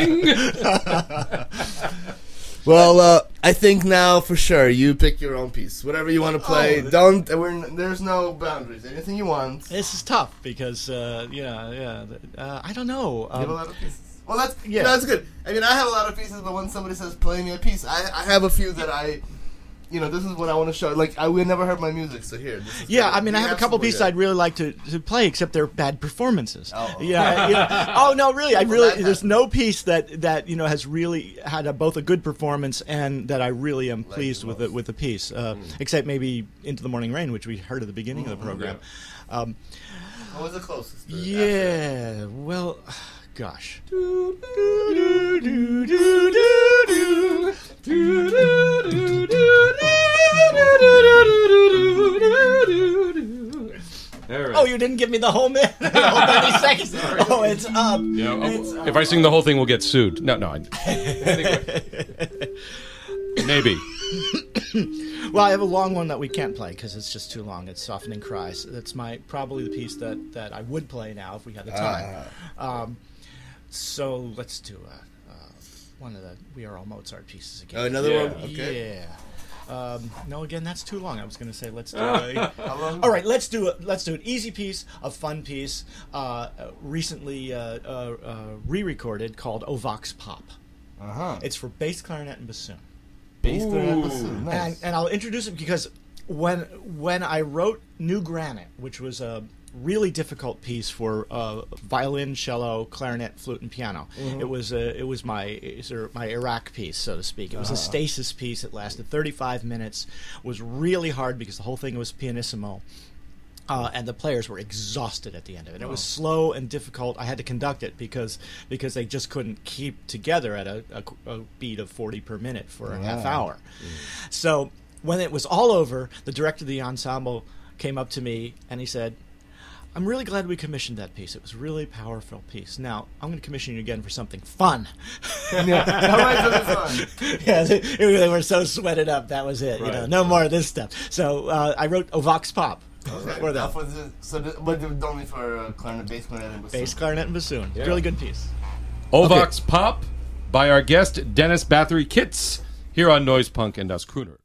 I like it. Sing! Well, I think now for sure you pick your own piece. Whatever you want to play. There's no boundaries. Anything you want. this is tough because, I don't know. You have a lot of pieces. Well, that's good. I mean, I have a lot of pieces, but when somebody says play me a piece, I have a few that this is what I want to show. Like, we never heard my music, so here. Yeah, I mean, I have a couple pieces I'd really like to play, except they're bad performances. Oh. Yeah. Oh no, really, that there's no piece that has really had both a good performance and that I really am pleased with the piece, except maybe Into the Morning Rain, which we heard at the beginning of the program. What was the closest? Yeah. Well, gosh. Oh, you didn't give me the whole minute. The whole 30 seconds. Oh, it's up. If I sing the whole thing, we'll get sued. No. Maybe. Well, I have a long one that we can't play because it's just too long. It's Softening Cries. That's probably the piece that I would play now if we had the time. So let's do one of the We Are All Mozart pieces again. Oh, another one? Okay. Yeah. No, again, that's too long. I was going to say let's do all right, let's do an easy piece, a fun piece, recently re-recorded called O Vox Pop. It's for bass clarinet and bassoon. Bass clarinet and bassoon. Nice. And I'll introduce it because when I wrote New Granite, which was a really difficult piece for violin, cello, clarinet, flute, and piano. It was my Iraq piece, so to speak. It was a stasis piece. It lasted 35 minutes. Was really hard because the whole thing was pianissimo. And the players were exhausted at the end of it. It was slow and difficult. I had to conduct it because they just couldn't keep together at a beat of 40 per minute for a half hour. So when it was all over, the director of the ensemble came up to me and he said, I'm really glad we commissioned that piece. It was a really powerful piece. Now, I'm going to commission you again for something fun. Fun. Yeah, they were so sweated up. That was it. Right. No more of this stuff. So I wrote O Vox Pop for them. But only for clarinet, bass clarinet, and bassoon. Bass clarinet and bassoon. Really good piece. Ovox Pop by our guest, Dennis Bathory Kitts, here on Noise Punk and Dust Crooner.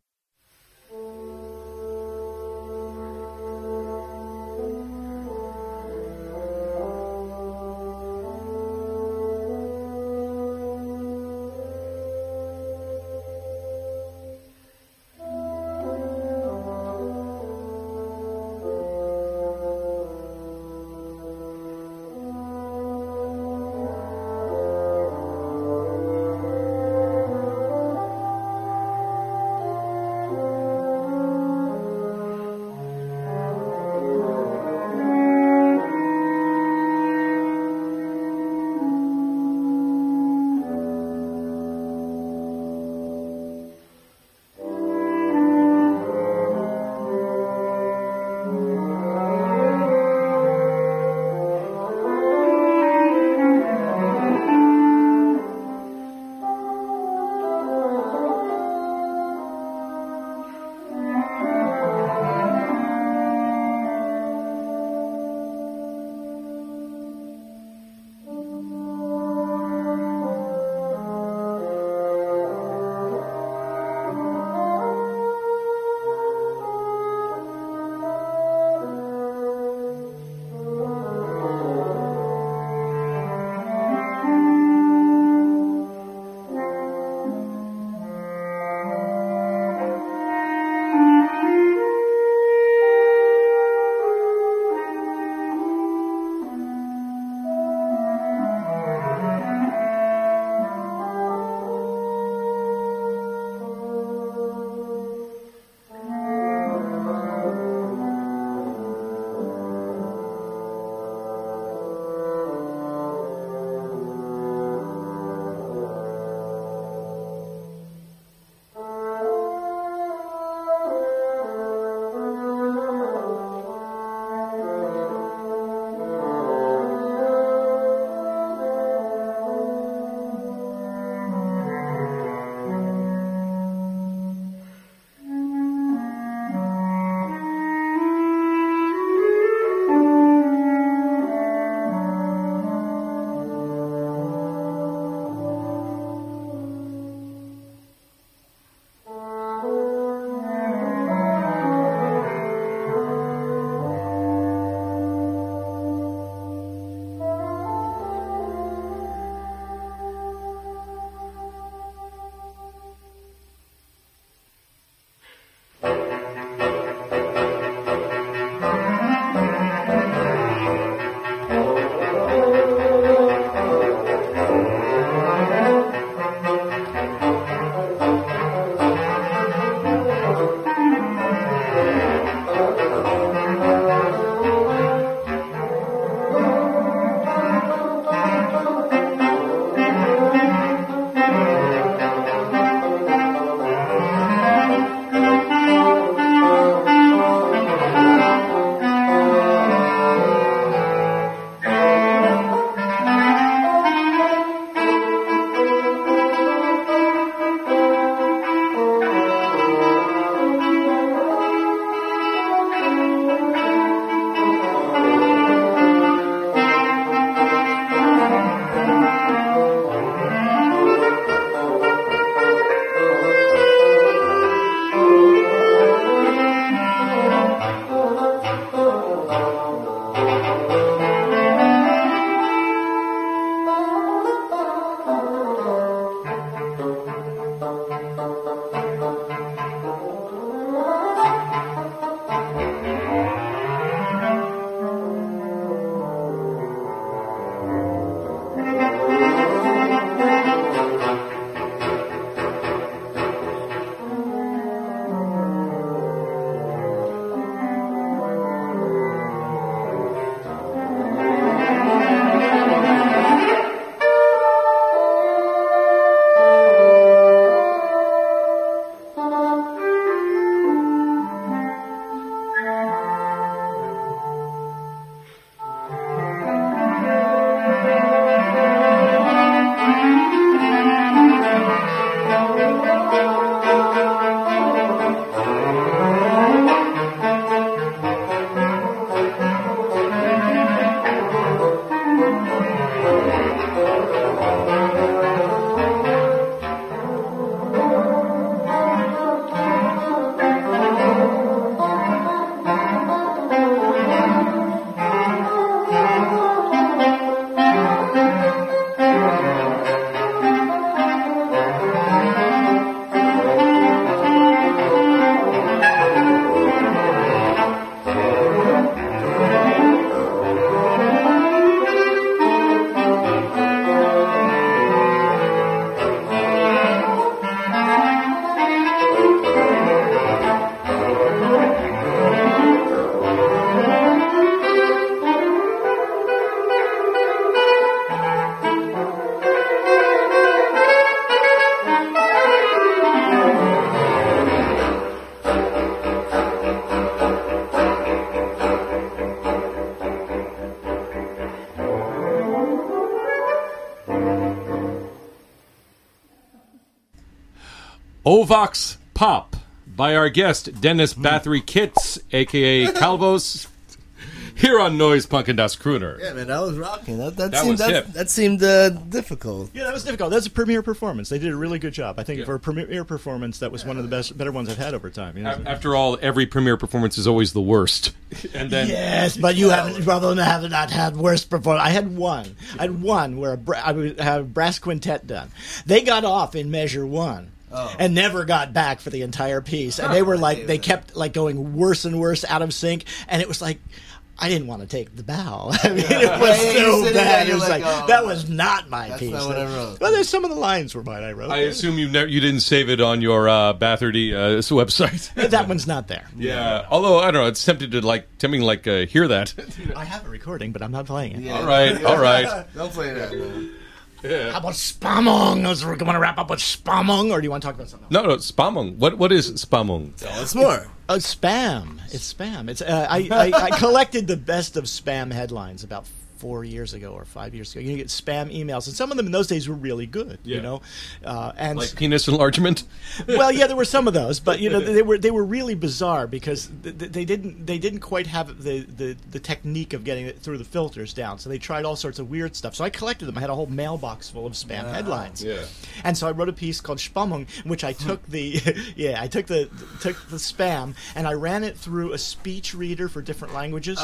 Ovox Pop by our guest, Dennis Bathory Kitts, a.k.a. Calvos, here on Noise Punk and Das Crooner. Yeah, man, that was rocking. That seemed difficult. Yeah, that was difficult. That was a premiere performance. They did a really good job. I think for a premiere performance, that was one of the better ones I've had over time. You know? After all, every premiere performance is always the worst. And then yes, but you haven't not had worse performance. I had one. I had one where I would have a brass quintet done. They got off in measure one. And never got back for the entire piece. And they were like, they kept like going worse and worse, out of sync. And it was like, I didn't want to take the bow. I mean, it was so bad. It was like, that was not my piece. That's not what I wrote. Well, there's some of the lines were mine. I wrote. I assume you didn't save it on your Bathory website. That one's not there. Yeah. Although I don't know, it's tempting to hear that. I have a recording, but I'm not playing it. Yeah. All right. Don't play that, man. How about Spamong? We're going to wrap up with Spamong, or do you want to talk about something else? No, Spamong. What is Spamong? Tell us more. Spam. It's spam. It's I collected the best of spam headlines about 4 years ago or 5 years ago. You get spam emails, and some of them in those days were really good. Yeah. You know, and Like penis enlargement? well, yeah, there were some of those, but you know, they were really bizarre because they didn't quite have the technique of getting it through the filters down. So they tried all sorts of weird stuff. So I collected them. I had a whole mailbox full of spam headlines. Yeah. And so I wrote a piece called Spamung, in which I took the took the spam and I ran it through a speech reader for different languages.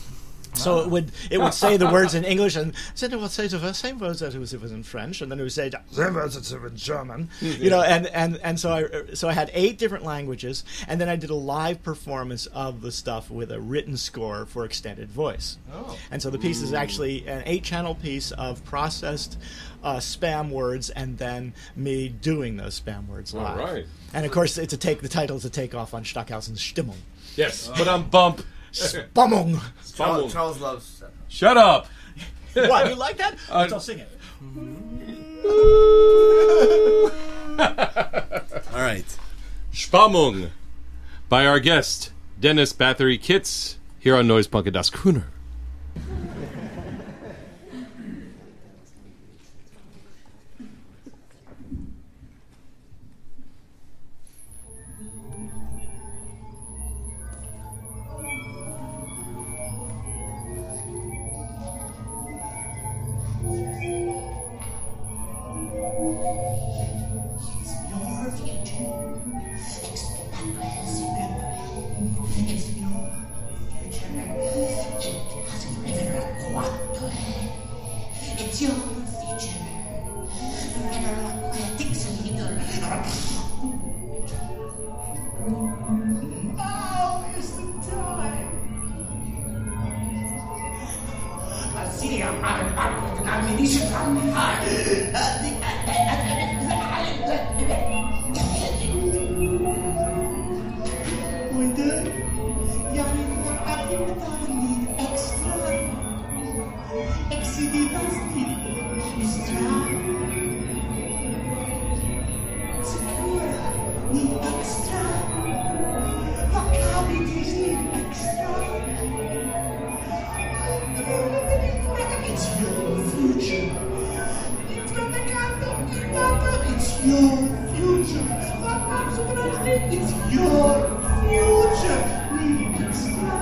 So it would say the words in English, and then it would say the same words as it was in French, and then it would say the same words as it was in German. You know, and so I had 8 different languages, and then I did a live performance of the stuff with a written score for extended voice. Oh. And so the piece is actually an 8-channel piece of processed spam words, and then me doing those spam words live. All right. And of course, the title is a takeoff on Stockhausen's Stimmung. Yes. But I'm bump. Spamung. Charles loves. Shut up. What, you like that? I'll sing it. All right. Spamung by our guest, Dennis Bathory Kitts, here on Noise Punk and Das Crooner. It's your future. Remember what I think so you do. Now is the time. It's your future. It's your future. It's your future. Reading extra.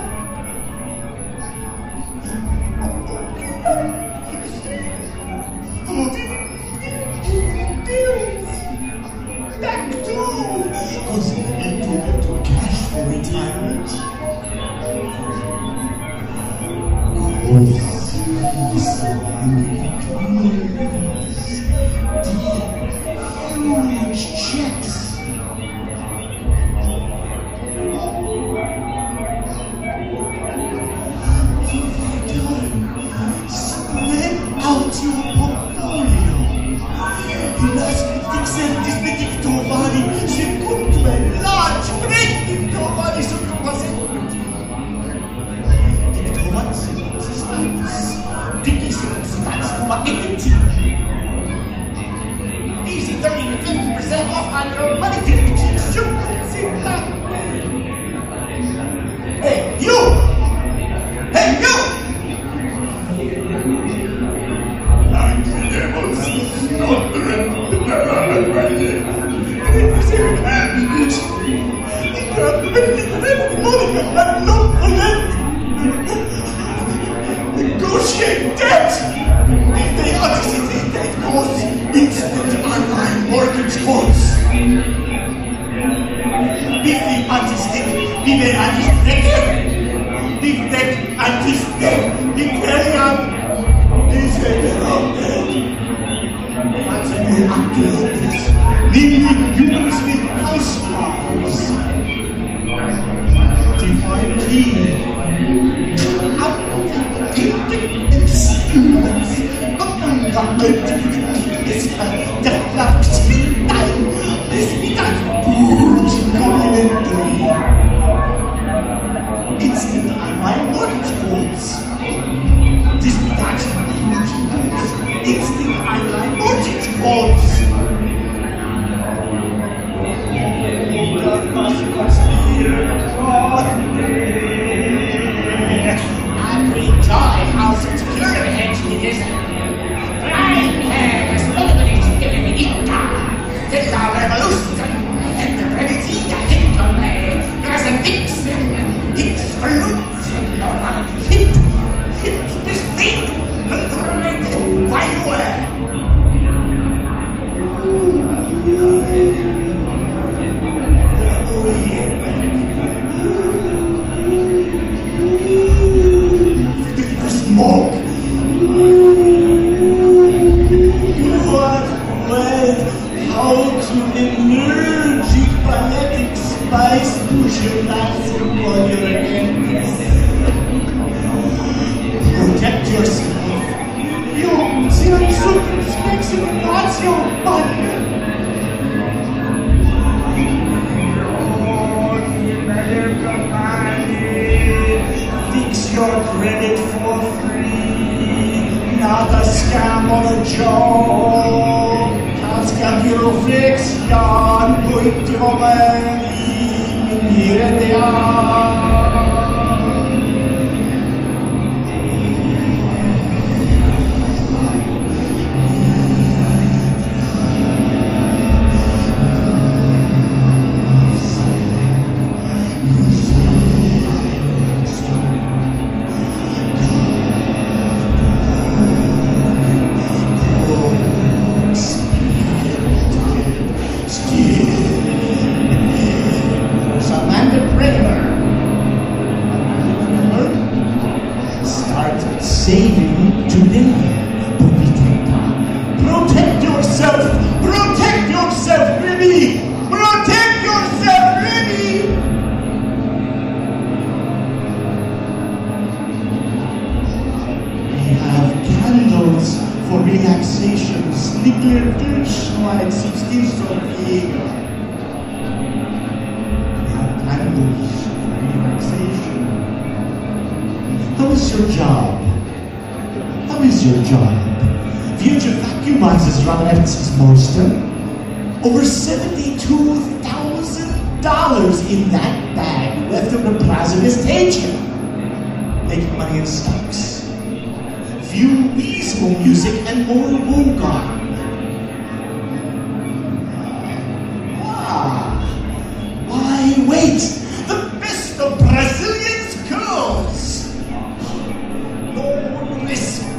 Back to because you need to cash for retirement. Huge checks. Spread out your portfolio. Plastikfixer disbediktovani sekundme large prediktovani sekundme. Diktować status. Easy 30 to 50% off on your money ticket. Hey, you! Hey, you! I'm the devil's Negotiate debt! If they anticipate that costs instant online mortgage quotes. If the artistic, the very artistic, the fake artistic, the carry-up, is a development. That's a new activities, leaving humans with housewives. Divine key. Instant online mortgage quotes. Instant online mortgage quotes. Every joy how secure it is. I care as nobody's giving me this is our revolution. And the remedy that hit on me. There's a vixen. It's for hit this thing. And why Smoke. What way? How to energy kinetic spice push your life for your enemies. Protect yourself. You see, circumspection, that's your body. Fix your credit for free, not a scam or a joke. Can't scam your fix, Jan, going to away, here and there. Saving today. Protect yourself! Protect yourself, baby! Protect yourself, baby! We have candles for relaxation. Slicker Deutschland 16 Strophe. We have candles for relaxation. How is your job? How is your job? Wird your vacuumizers run Evans's Monster? Over $72,000 in that bag left over the Plaza Station. Making money in stocks. View Weasel music and more Woongar. Why wait? The best of Brazilians girls. No respect.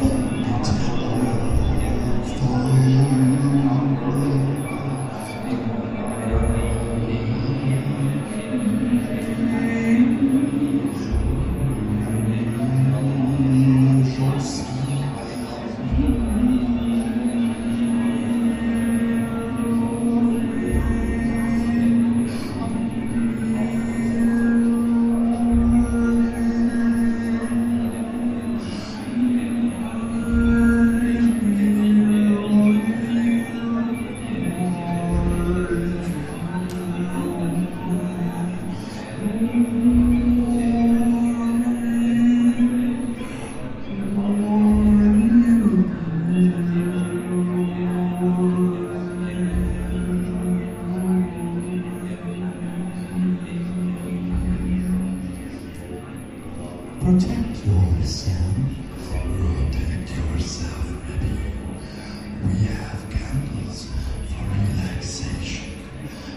Protect yourself. Protect yourself, baby. We have candles for relaxation.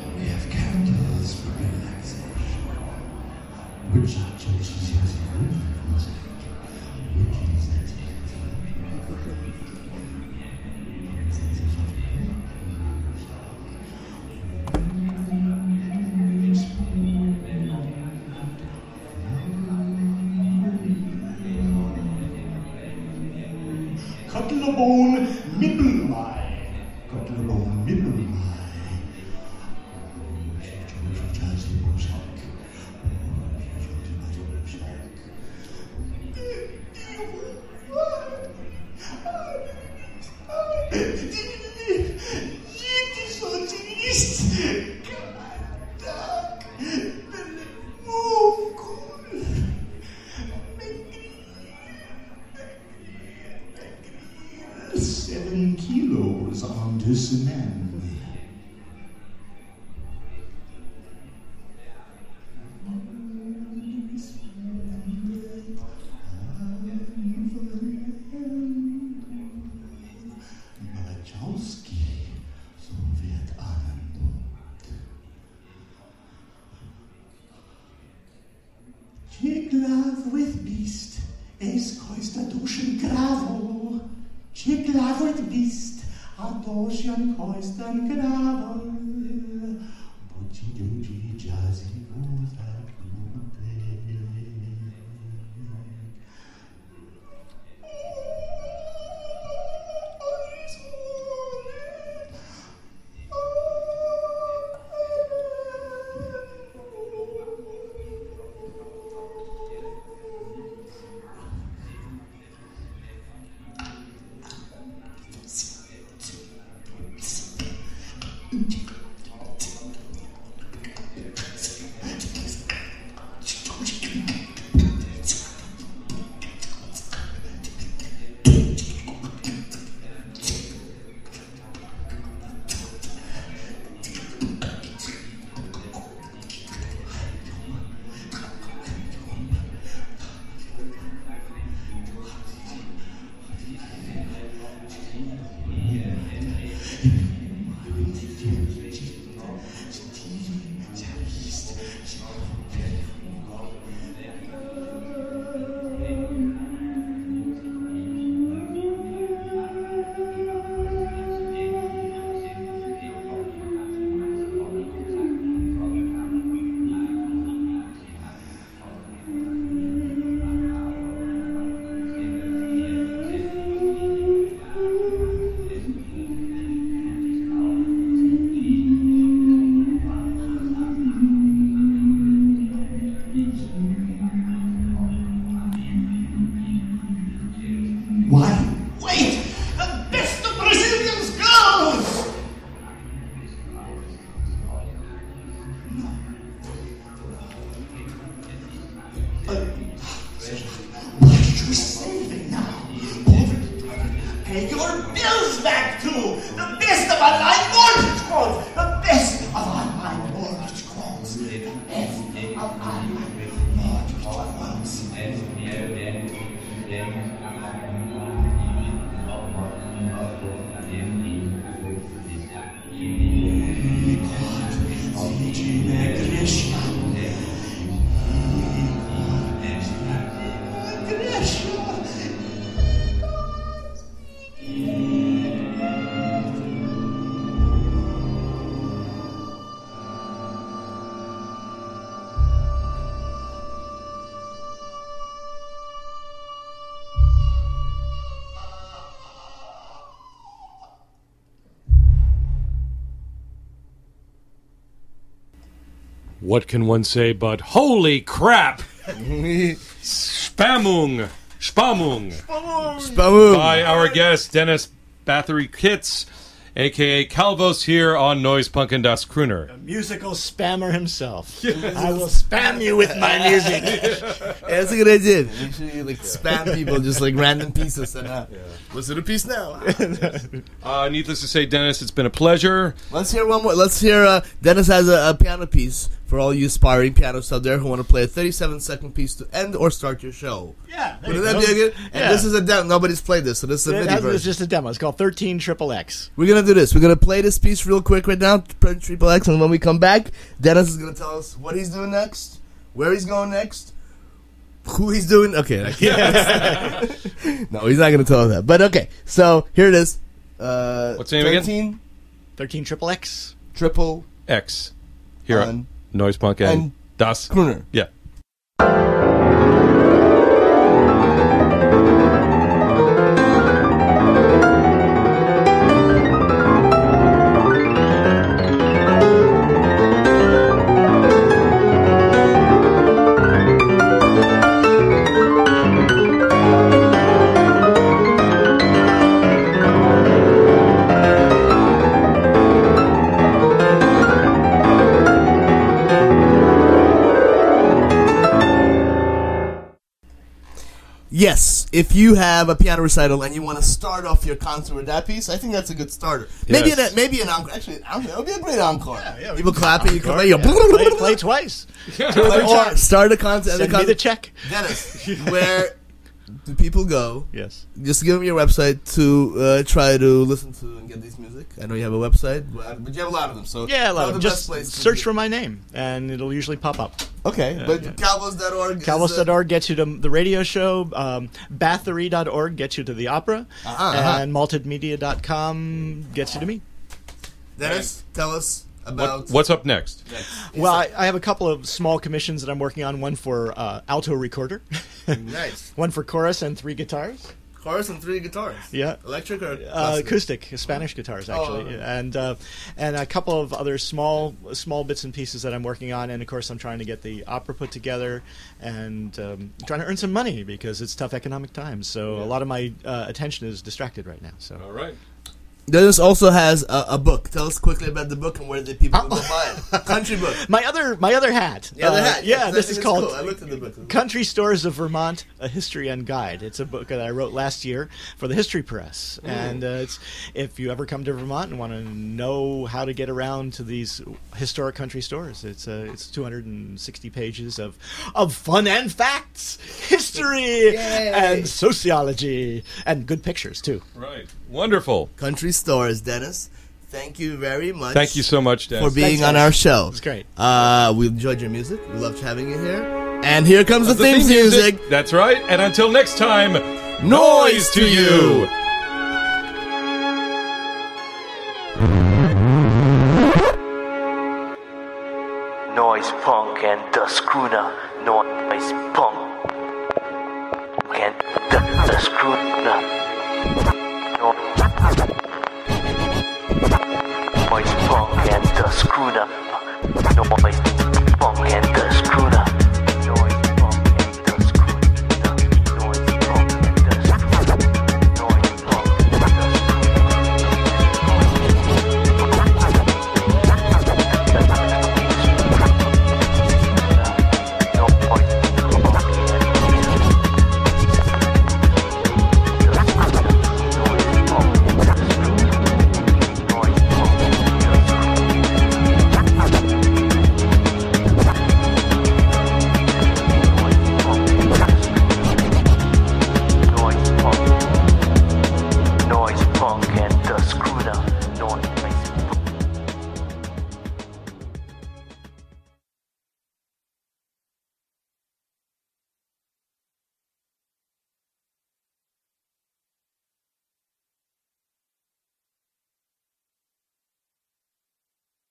beast! Move, cool. 7 kilos on this man. Malachowski, so wird Anandot. Chiglav with beast, es koista duschen gravo. Chiglav with beast, a doshan koistan gravo. Buchi duji jazzy buza Why? Wait! The best of Brazilians goes! What are you saving now? Pay your bills back to the best of online mortgage quotes! The best of online mortgage quotes! The best of online mortgage quotes! What can one say but holy crap? Spamung. By our guest, Dennis Bathory Kitts, a.k.a. Calvos, here on Noise Punk and Das Crooner. Musical spammer himself. I will spam you with my music. That's a good idea. Make sure you like spam people just like random pieces and listen to a piece now. Needless to say, Dennis, it's been a pleasure. Let's hear one more. Let's hear Dennis has a piano piece for all you aspiring pianists out there who want to play a 37-second piece to end or start your show. Yeah. Wouldn't that be good? And this is a demo. Nobody's played this, so this is a mini It's version. just a demo. It's called 13 XXX. We're going to do this. We're going to play this piece real quick right now, Triple X, and when we come back, Dennis is going to tell us what he's doing next, where he's going next, who he's doing. Okay. No, he's not going to tell us that. But okay, so here it is. What's the name again? 13 XXX. Triple X. Here on on Noise Punk and Das Crooner. Yeah. Yes, if you have a piano recital and you want to start off your concert with that piece, I think that's a good starter. Maybe Yes. maybe an encore. Actually, that would be a great encore. Yeah, People clapping, you come Yeah. in, Play twice. or start a concert. Send me the check. Dennis, where do people go? Yes. Just give them your website to try to listen to and get this music. I know you have a website, but you have a lot of them. So Yeah, a lot of them. the Just best place to search be. for my name, and it'll usually pop up. Okay, but yeah. Calvos.org. Calvos.org gets you to the radio show. Bathory.org gets you to the opera. And maltedmedia.com gets you to me. Dennis, tell us about What's up next? Well, I have a couple of small commissions that I'm working on. One for alto recorder. Nice. One for chorus and 3 guitars. Chorus and 3 guitars. Yeah. Electric or classic? Acoustic, Spanish guitars actually, okay. and a couple of other small bits and pieces that I'm working on, and of course I'm trying to get the opera put together, and trying to earn some money because it's tough economic times. So a lot of my attention is distracted right now. So All right. Dennis also has a book. Tell us quickly about the book and where the people can go buy it. Country book. my other hat. Yeah, the hat. Yeah, Yes, this I is think it's called cool. I looked at the book. Country Stores of Vermont: A History and Guide. It's a book that I wrote last year for the History Press, and it's if you ever come to Vermont and want to know how to get around to these historic country stores, it's 260 pages of fun and facts, history and sociology, and good pictures too. Right. Wonderful. Country Stores, Dennis. Thank you very much. Thank you so much, Dennis. for being Thanks, on guys. our show. It's great. We enjoyed your music. We loved having you here. And here comes the The theme music. That's right. And until next time, Noise to you. Noise punk and the schooner. Noise punk